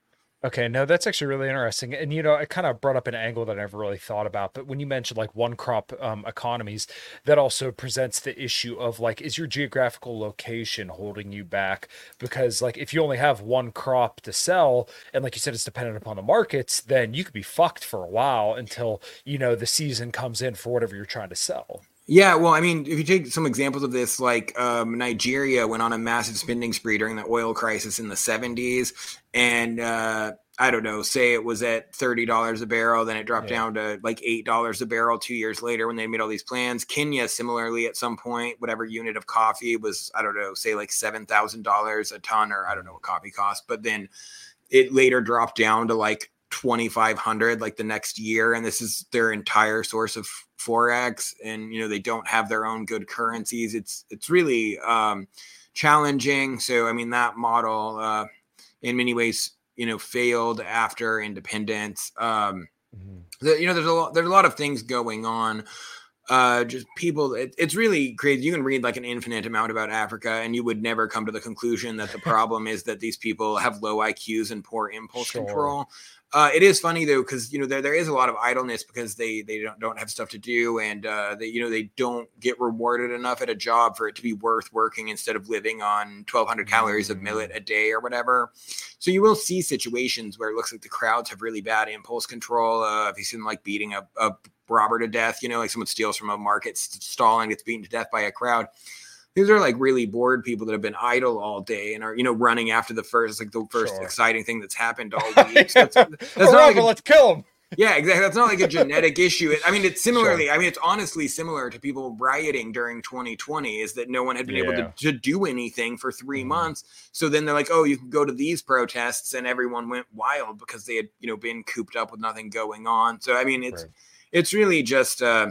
Okay, no, that's actually really interesting. And you know, I kind of brought up an angle that I never really thought about, but when you mentioned like one crop um, economies, that also presents the issue of like, is your geographical location holding you back? Because like, if you only have one crop to sell, and like you said, it's dependent upon the markets, then you could be fucked for a while until, you know, the season comes in for whatever you're trying to sell. Yeah, well, I mean, if you take some examples of this, like um, Nigeria went on a massive spending spree during the oil crisis in the seventies, and uh, I don't know, say it was at thirty dollars a barrel, then it dropped yeah. down to like eight dollars a barrel two years later when they made all these plans. Kenya, similarly, at some point, whatever unit of coffee was, I don't know, say like seven thousand dollars a ton, or I don't know what coffee costs, but then it later dropped down to like twenty-five hundred like the next year, and this is their entire source of forex, and you know they don't have their own good currencies. It's it's really um challenging. So I mean that model uh in many ways you know failed after independence. um mm-hmm. the, you know there's a lot there's a lot of things going on. Uh just people it, it's really crazy. You can read like an infinite amount about Africa and you would never come to the conclusion that the problem is that these people have low I Qs and poor impulse sure. control. Uh, it is funny though, because you know there there is a lot of idleness because they they don't don't have stuff to do, and uh, they you know they don't get rewarded enough at a job for it to be worth working instead of living on twelve hundred calories of millet a day or whatever. So you will see situations where it looks like the crowds have really bad impulse control. Uh, if you see them like beating a, a robber to death, you know, like someone steals from a market stall and gets beaten to death by a crowd. These are like really bored people that have been idle all day and are, you know, running after the first, like the first sure. exciting thing that's happened all week. So that's, that's not like a, let's kill them. Yeah, exactly. That's not like a genetic issue. It, I mean, it's similarly, sure. I mean, it's honestly similar to people rioting during twenty twenty is that no one had been yeah. able to, to do anything for three mm. months. So then they're like, oh, you can go to these protests, and everyone went wild because they had, you know, been cooped up with nothing going on. So, I mean, it's, right. it's really just, uh,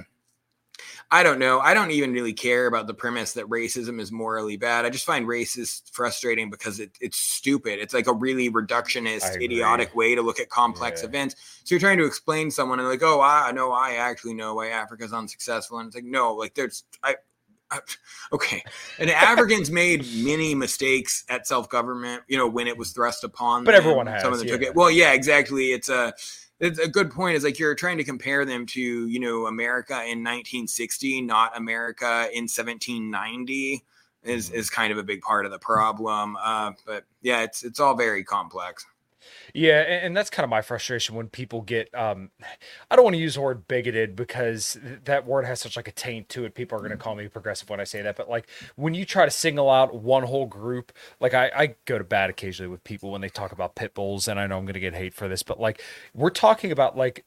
I don't know. I don't even really care about the premise that racism is morally bad. I just find racist frustrating because it, it's stupid. It's like a really reductionist, idiotic way to look at complex yeah. events. So you're trying to explain to someone and like, oh, I know, I actually know why Africa's unsuccessful. And it's like, no, like there's, I, I okay. And Africans made many mistakes at self-government, you know, when it was thrust upon but them. But everyone has. Some of them yeah. took it. Well, yeah, exactly. It's a, It's a good point. Is like you're trying to compare them to, you know, America in nineteen sixty, not America in seventeen ninety is, is kind of a big part of the problem. Uh, but yeah, it's, it's all very complex. Yeah. And, and that's kind of my frustration when people get, um, I don't want to use the word bigoted because that word has such like a taint to it. People are going to call me progressive when I say that, but like when you try to single out one whole group, like I, I go to bat occasionally with people when they talk about pit bulls, and I know I'm going to get hate for this, but like we're talking about like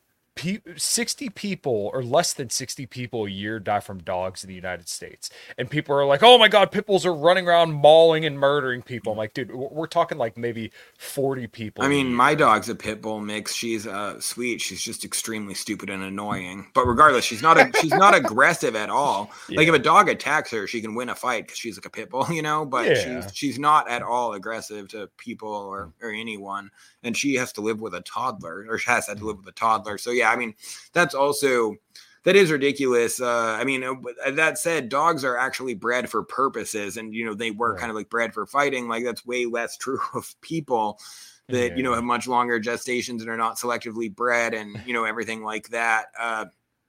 sixty people or less than sixty people a year die from dogs in the United States. And people are like, oh my God, pit bulls are running around mauling and murdering people. I'm like, dude, we're talking like maybe forty people. I mean, my dog's a pit bull mix. She's uh, sweet. She's just extremely stupid and annoying. But regardless, she's not a, she's not aggressive at all. Yeah. Like if a dog attacks her, she can win a fight because she's like a pit bull, you know, but yeah. she's, she's not at all aggressive to people or, or anyone. And she has to live with a toddler, or she has had to live with a toddler. So yeah, I mean, that's also, that is ridiculous. Uh, I mean, that said, dogs are actually bred for purposes, and, you know, they were right. kind of like bred for fighting. Like that's way less true of people that, yeah. you know, have much longer gestations and are not selectively bred and, you know, everything like that. Uh,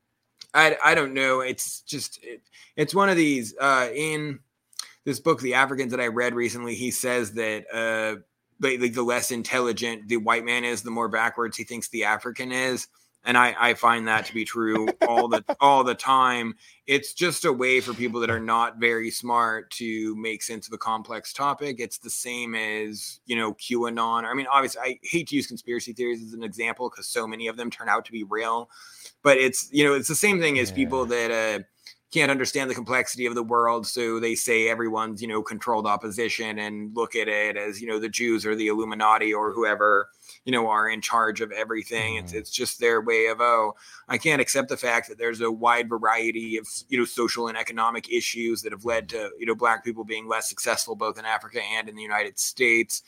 I, I don't know. It's just, it, it's one of these, uh, in this book, The Africans, that I read recently, he says that, uh, like the less intelligent the white man is, the more backwards he thinks the African is. And I, I find that to be true all the all the time. It's just a way for people that are not very smart to make sense of a complex topic. It's the same as, you know, QAnon. I mean, obviously, I hate to use conspiracy theories as an example because so many of them turn out to be real. But it's, you know, it's the same thing as yeah. people that uh, can't understand the complexity of the world. So they say everyone's, you know, controlled opposition and look at it as, you know, the Jews or the Illuminati or whoever, you know, are in charge of everything. Mm. It's it's just their way of, oh, I can't accept the fact that there's a wide variety of, you know, social and economic issues that have led to, you know, Black people being less successful both in Africa and in the United States.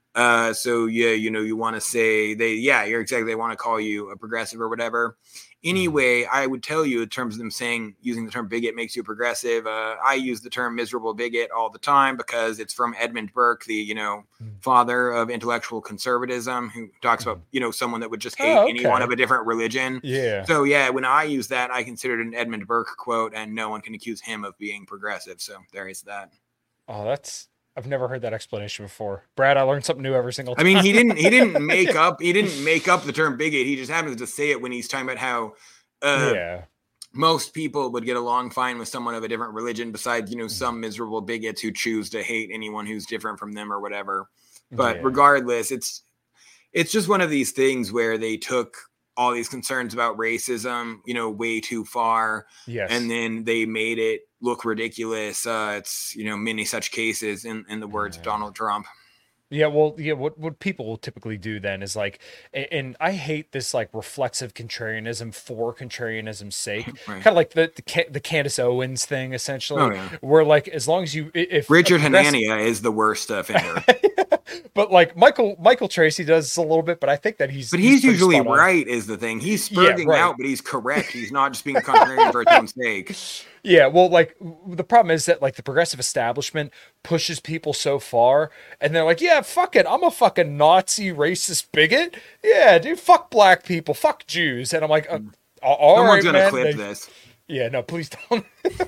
Uh, so yeah, you know, you want to say they, yeah, you're exactly, they want to call you a progressive or whatever. Anyway, I would tell you in terms of them saying using the term bigot makes you progressive. Uh, I use the term miserable bigot all the time because it's from Edmund Burke, the, you know, mm. father of intellectual conservatism, who talks about, you know, someone that would just hate oh, okay. anyone of a different religion. Yeah. So yeah, when I use that, I consider it an Edmund Burke quote, and no one can accuse him of being progressive. So there is that. Oh, that's, I've never heard that explanation before. Brad, I learned something new every single time. I mean, he didn't he didn't make up he didn't make up the term bigot. He just happens to say it when he's talking about how uh, yeah. most people would get along fine with someone of a different religion besides, you know, some miserable bigots who choose to hate anyone who's different from them or whatever. But yeah. regardless, it's it's just one of these things where they took all these concerns about racism, you know, way too far. Yes. And then they made it look ridiculous. Uh, it's, you know, many such cases in, in the words yeah. of Donald Trump. Yeah, well, yeah, what, what people will typically do then is like, and, and I hate this like reflexive contrarianism for contrarianism's sake, right. kind of like the, the the Candace Owens thing, essentially, oh, yeah. where like as long as you if Richard Hanania is the worst offender, but like Michael Michael Tracy does a little bit, but I think that he's but he's, he's usually right is the thing. He's spurting yeah, right. out, but he's correct. He's not just being contrarian for its own sake. Yeah, well, like the problem is that like the progressive establishment pushes people so far, and they're like, yeah, fuck it, I'm a fucking Nazi racist bigot. Yeah, dude, fuck black people, fuck Jews, and I'm like, uh, all someone's right, gonna man. clip they, this. Yeah, no, please don't.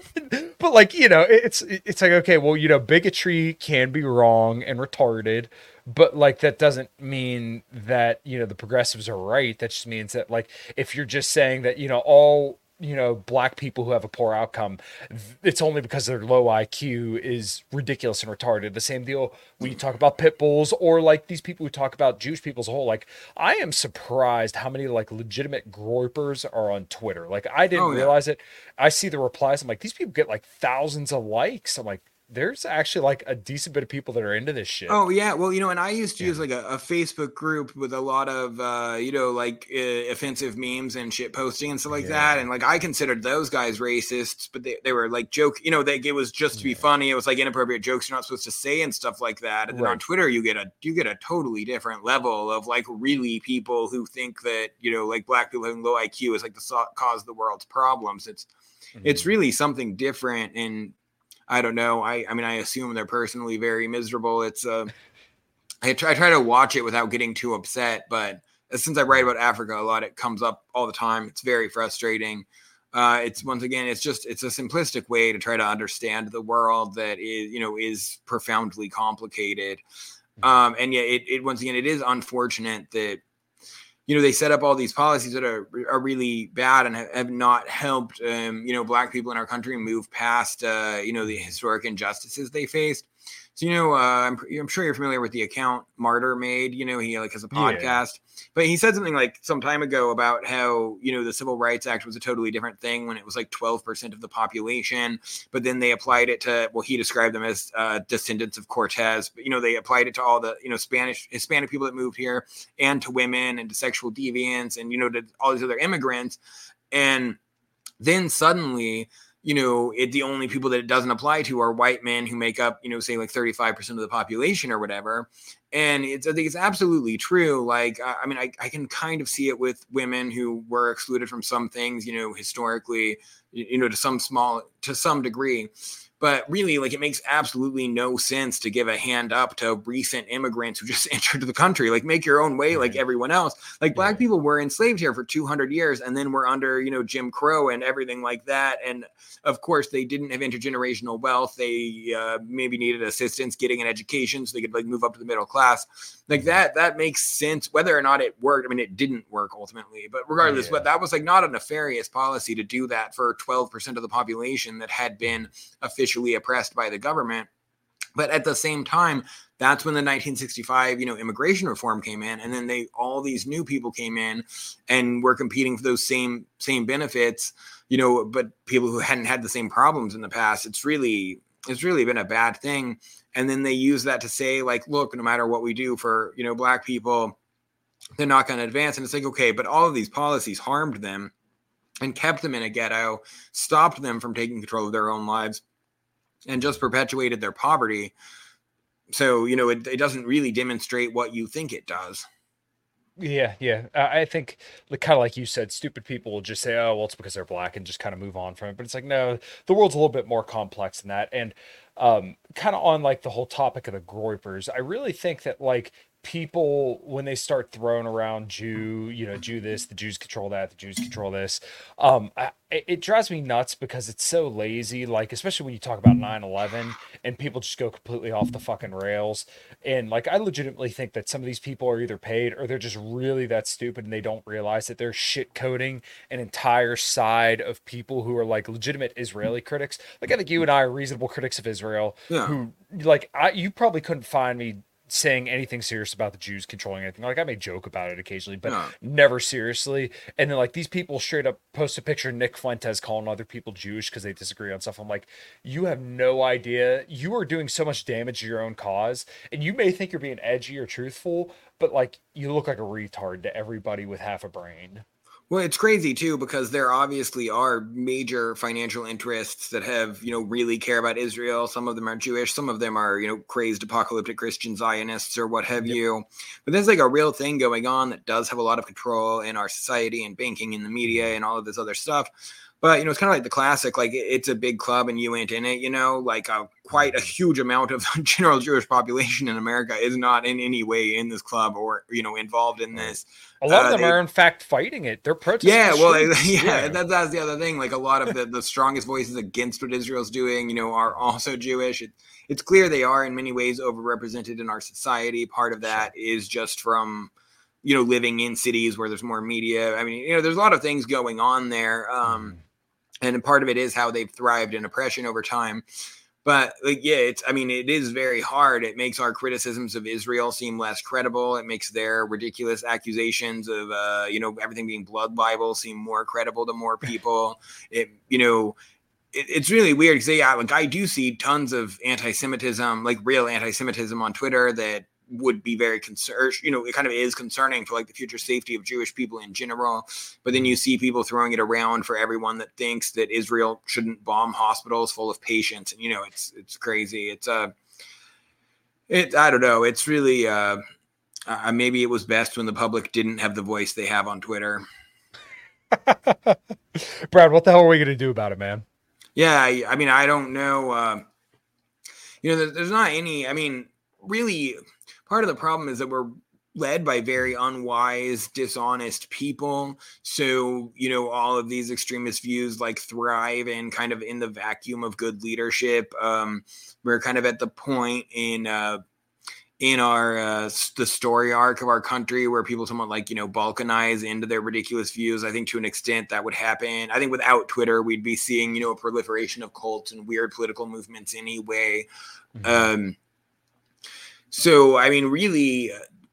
But like, you know, it's it's like, okay, well, you know, bigotry can be wrong and retarded, but like that doesn't mean that, you know, the progressives are right. That just means that like if you're just saying that, you know, all you know, black people who have a poor outcome, it's only because their low I Q is ridiculous and retarded. The same deal when you talk about pit bulls or like these people who talk about Jewish people as a whole. Like, I am surprised how many like legitimate groypers are on Twitter. Like, I didn't oh, yeah. realize it. I see the replies. I'm like, these people get like thousands of likes. I'm like, there's actually like a decent bit of people that are into this shit. Oh yeah. Well, you know, and I used to yeah. use like a, a Facebook group with a lot of, uh, you know, like uh, offensive memes and shit posting and stuff like yeah. that. And like, I considered those guys racists, but they, they were like joke, you know, they, it was just to be yeah. funny. It was like inappropriate jokes you're not supposed to say and stuff like that. And then right. on Twitter, you get a, you get a totally different level of like really people who think that, you know, like black people having low I Q is like the so- cause of the world's problems. It's, mm-hmm. it's really something different. And I don't know. I, I mean, I assume they're personally very miserable. It's uh, I try, I try to watch it without getting too upset. But since I write about Africa a lot, it comes up all the time. It's very frustrating. Uh, it's once again, it's just it's a simplistic way to try to understand the world that is, you know, is profoundly complicated. Um, and yeah, it, it once again, it is unfortunate that, you know, they set up all these policies that are are really bad and have, have not helped, um, you know, black people in our country move past, uh, you know, the historic injustices they faced. So, you know, uh, I'm, I'm sure you're familiar with the account Martyr made, you know, he like has a podcast, yeah. but he said something like some time ago about how, you know, the Civil Rights Act was a totally different thing when it was like twelve percent of the population, but then they applied it to, well, he described them as uh, descendants of Cortez, but, you know, they applied it to all the, you know, Spanish, Hispanic people that moved here and to women and to sexual deviants and, you know, to all these other immigrants. And then suddenly, you know, it, the only people that it doesn't apply to are white men who make up, you know, say like thirty-five percent of the population or whatever. And it's, I think it's absolutely true. Like, I, I mean, I, I can kind of see it with women who were excluded from some things, you know, historically, you, you know, to some small, to some degree. But really, like, it makes absolutely no sense to give a hand up to recent immigrants who just entered the country. Like, make your own way like everyone else. Like, black people were enslaved here for two hundred years, and then we're under, you know, Jim Crow and everything like that. And, of course, they didn't have intergenerational wealth. They uh, maybe needed assistance getting an education so they could, like, move up to the middle class. Like, that that makes sense. Whether or not it worked, I mean, it didn't work ultimately. But regardless, yeah. but that was, like, not a nefarious policy to do that for twelve percent of the population that had been officially oppressed by the government. But at the same time, that's when the nineteen sixty-five, you know, immigration reform came in, and then they all these new people came in and were competing for those same same benefits, you know, but people who hadn't had the same problems in the past. It's really it's really been a bad thing. And then they use that to say, like, look, no matter what we do for, you know, black people, they're not going to advance. And it's like, okay, but all of these policies harmed them and kept them in a ghetto, stopped them from taking control of their own lives, and just perpetuated their poverty. so, you know, it, it doesn't really demonstrate what you think it does. Yeah, yeah. I I think, like, kind of like you said, stupid people will just say, "Oh, well, it's because they're black," and just kind of move on from it. But it's like, no, the world's a little bit more complex than that. And um, kind of on like the whole topic of the Groypers, I really think that like people when they start throwing around Jew, you know, Jew this, the Jews control that, the Jews control this, um, I, it it drives me nuts because it's so lazy. Like, especially when you talk about nine eleven and people just go completely off the fucking rails. And like, I legitimately think that some of these people are either paid or they're just really that stupid and they don't realize that they're shit coding an entire side of people who are like legitimate Israeli critics. Like, I think you and I are reasonable critics of Israel Yeah. who, like, I, you probably couldn't find me saying anything serious about the Jews controlling anything. Like, I may joke about it occasionally, but Yeah. never seriously. And then like these people straight up post a picture of Nick Fuentes calling other people Jewish because they disagree on stuff. I'm like, you have no idea. You are doing so much damage to your own cause. And you may think you're being edgy or truthful, but like you look like a retard to everybody with half a brain. Well, it's crazy too, because there obviously are major financial interests that have, you know, really care about Israel. Some of them are Jewish. Some of them are, you know, crazy apocalyptic Christian Zionists or what have Yep. you. But there's like a real thing going on that does have a lot of control in our society and banking and the media and all of this other stuff. But, you know, it's kind of like the classic, like it- it's a big club and you ain't in it, you know, like a, quite a huge amount of the general Jewish population in America is not in any way in this club or, you know, involved in this. A lot Uh, of them they- are in fact fighting it. They're protesting. Yeah, the well, streets. yeah, That, that's the other thing. Like a lot of the, the strongest voices against what Israel's doing, you know, are also Jewish. It, it's clear they are in many ways overrepresented in our society. Part of that is just from, you know, living in cities where there's more media. I mean, you know, there's a lot of things going on there. Um, and part of it is how they've thrived in oppression over time. But like, yeah, it's, I mean, it is very hard. It makes our criticisms of Israel seem less credible. It makes their ridiculous accusations of, uh, you know, everything being blood libel seem more credible to more people. It, you know, it, it's really weird because, yeah, like I do see tons of anti-Semitism, like real anti-Semitism on Twitter that would be very concerned, you know, it kind of is concerning for like the future safety of Jewish people in general. But then you see people throwing it around for everyone that thinks that Israel shouldn't bomb hospitals full of patients. And, you know, it's, it's crazy. It's uh, it, I don't know. It's really, uh, uh, maybe it was best when the public didn't have the voice they have on Twitter. Brad, what the hell are we going to do about it, man? Yeah. I, I mean, I don't know. Uh, you know, there, there's not any, I mean, really part of the problem is that we're led by very unwise, dishonest people. So, you know, all of these extremist views like thrive in kind of in the vacuum of good leadership. Um, we're kind of at the point in, uh, in our, uh, the story arc of our country where people somewhat like, you know, balkanize into their ridiculous views. I think to an extent that would happen. I think without Twitter, we'd be seeing, you know, a proliferation of cults and weird political movements anyway. Mm-hmm. Um, so, I mean, really,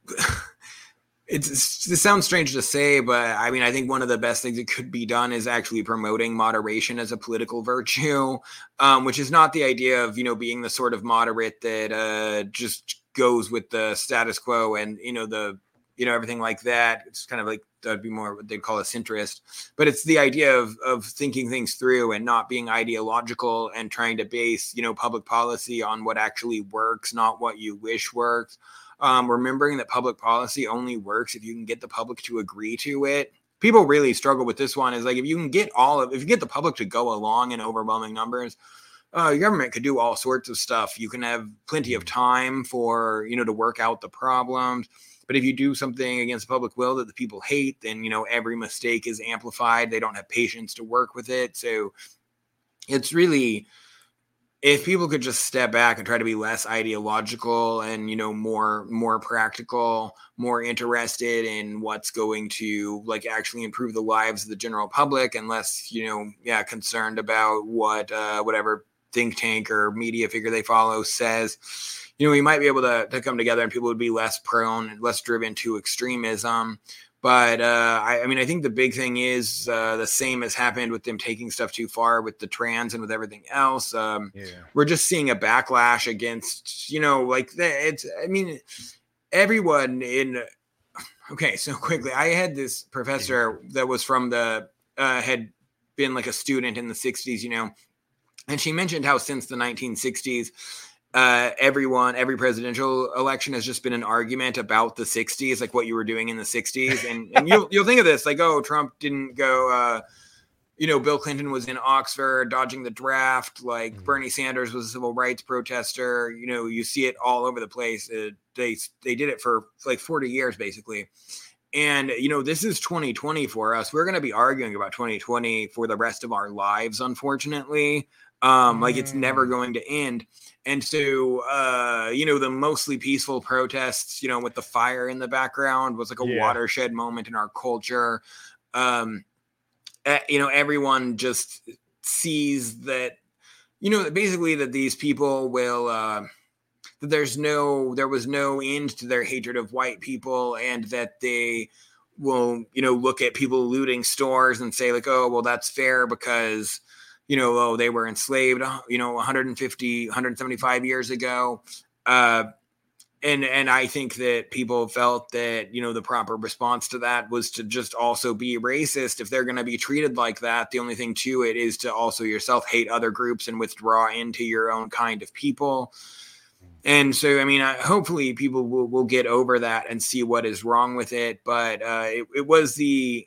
it's, it sounds strange to say, but I mean, I think one of the best things that could be done is actually promoting moderation as a political virtue, um, which is not the idea of, you know, being the sort of moderate that uh, just goes with the status quo and, you know, the, you know, everything like that. It's kind of like, that'd be more what they'd call a centrist, but it's the idea of, of thinking things through and not being ideological and trying to base, you know, public policy on what actually works, not what you wish works. Um, remembering that public policy only works if you can get the public to agree to it. People really struggle with this one is like, if you can get all of, if you get the public to go along in overwhelming numbers, uh, your government could do all sorts of stuff. You can have plenty of time for, you know, to work out the problems. But if you do something against the public will that the people hate, then, you know, every mistake is amplified. They don't have patience to work with it. So it's really, if people could just step back and try to be less ideological and, you know, more, more practical, more interested in what's going to like actually improve the lives of the general public and less, you know, yeah, concerned about what, uh, whatever think tank or media figure they follow says, you know, we might be able to, to come together and people would be less prone and less driven to extremism. But uh, I, I mean, I think the big thing is uh, the same as happened with them taking stuff too far with the trans and with everything else. Um, Yeah. We're just seeing a backlash against, you know, like the, it's, I mean, everyone in, okay, so quickly, I had this professor that was from the, uh, had been like a student in the sixties, you know, and she mentioned how since the nineteen sixties, uh, everyone, every presidential election has just been an argument about the sixties, like what you were doing in the sixties. And, and you'll, you'll think of this like, oh, Trump didn't go, uh, you know, Bill Clinton was in Oxford dodging the draft. Like mm-hmm. Bernie Sanders was a civil rights protester. You know, you see it all over the place. Uh, they, they did it for like forty years, basically. And, you know, this is twenty twenty for us. We're going to be arguing about twenty twenty for the rest of our lives, unfortunately. Um, mm. Like it's never going to end. And so, uh, you know, the mostly peaceful protests, you know, with the fire in the background was like a yeah. watershed moment in our culture. Um, uh, you know, everyone just sees that, you know, basically that these people will, uh, that there's no, there was no end to their hatred of white people, and that they will, you know, look at people looting stores and say like, oh, well, that's fair because, you know, oh, they were enslaved, you know, one hundred fifty, one hundred seventy-five years ago. Uh, and, and I think that people felt that, you know, the proper response to that was to just also be racist. If they're going to be treated like that, the only thing to it is to also yourself hate other groups and withdraw into your own kind of people. And so, I mean, I, hopefully people will, will get over that and see what is wrong with it. But uh, it, it was the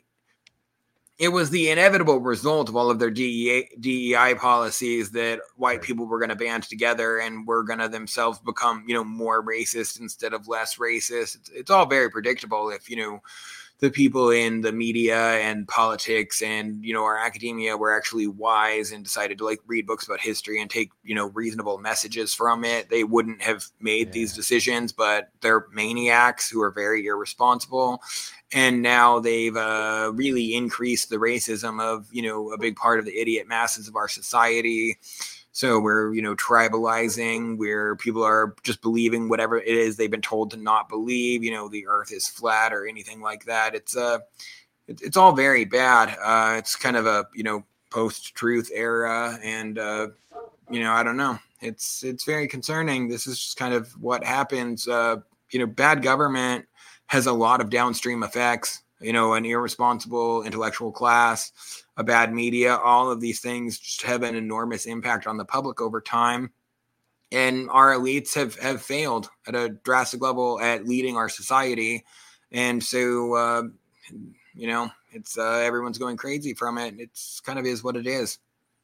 it was the inevitable result of all of their D E A, D E I policies that white people were going to band together and were going to themselves become, you know, more racist instead of less racist. It's, it's all very predictable if, you know, the people in the media and politics and, you know, our academia were actually wise and decided to like read books about history and take, you know, reasonable messages from it. They wouldn't have made yeah. these decisions, but they're maniacs who are very irresponsible. And now they've uh, really increased the racism of, you know, a big part of the idiot masses of our society. So we're, you know, tribalizing, where people are just believing whatever it is they've been told to not believe, you know, the earth is flat or anything like that. It's uh, it, it's all very bad. Uh, it's kind of a, you know, post-truth era. And, uh, you know, I don't know. It's it's very concerning. This is just kind of what happens. Uh, you know, bad government has a lot of downstream effects, you know, an irresponsible intellectual class, a bad media, all of these things just have an enormous impact on the public over time. And our elites have, have failed at a drastic level at leading our society. And so, uh, you know, it's uh, everyone's going crazy from it. It's kind of is what it is.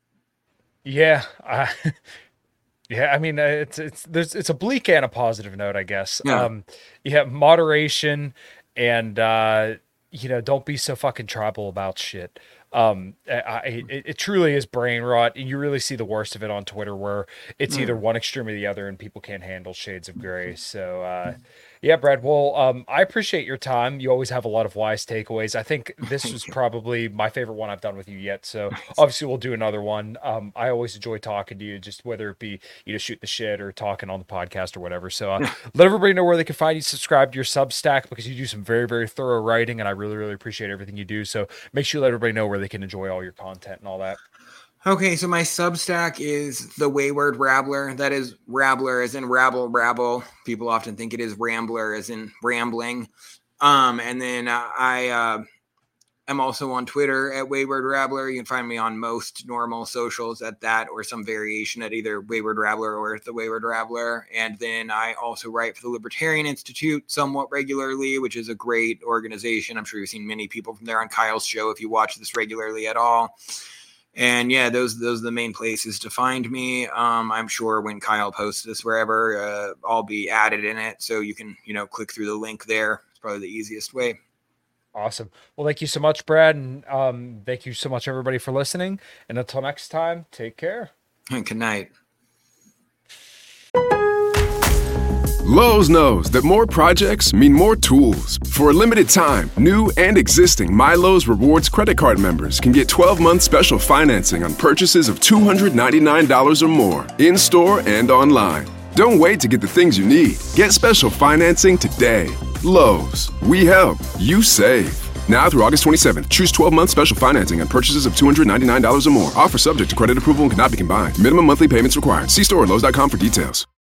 Yeah. Uh, yeah. I mean, uh, it's, it's, there's, it's a bleak and a positive note, I guess. Yeah. Um, you have moderation and, uh, you know, don't be so fucking tribal about shit. Um, I, it, it truly is brain rot. You really see the worst of it on Twitter, where it's mm. either one extreme or the other, and people can't handle shades of gray. So, uh, yeah, Brad, well, um, I appreciate your time. You always have a lot of wise takeaways. I think this was probably my favorite one I've done with you yet. So obviously we'll do another one. Um, I always enjoy talking to you, just whether it be, you know, shooting the shit or talking on the podcast or whatever. So uh, let everybody know where they can find you. Subscribe to your Substack, because you do some very, very thorough writing, and I really, really appreciate everything you do. So make sure you let everybody know where they can enjoy all your content and all that. Okay, so my Substack is The Wayward Rabbler. That is Rabbler as in rabble, rabble. People often think it is Rambler as in rambling. Um, and then uh, I uh, am also on Twitter at Wayward Rabbler. You can find me on most normal socials at that, or some variation at either Wayward Rabbler or The Wayward Rabbler. And then I also write for the Libertarian Institute somewhat regularly, which is a great organization. I'm sure you've seen many people from there on Kyle's show if you watch this regularly at all. And yeah, those those are the main places to find me. Um, I'm sure when Kyle posts this wherever, uh, I'll be added in it, so you can, you know, click through the link there. It's probably the easiest way. Awesome. Well, thank you so much, Brad, and um, thank you so much, everybody, for listening. And until next time, take care. Good night. Lowe's knows that more projects mean more tools. For a limited time, new and existing MyLowe's Rewards credit card members can get twelve month special financing on purchases of two hundred ninety-nine dollars or more, in-store and online. Don't wait to get the things you need. Get special financing today. Lowe's. We help. You save. Now through August twenty-seventh, choose twelve month special financing on purchases of two hundred ninety-nine dollars or more. Offer subject to credit approval and cannot be combined. Minimum monthly payments required. See store or Lowe's dot com for details.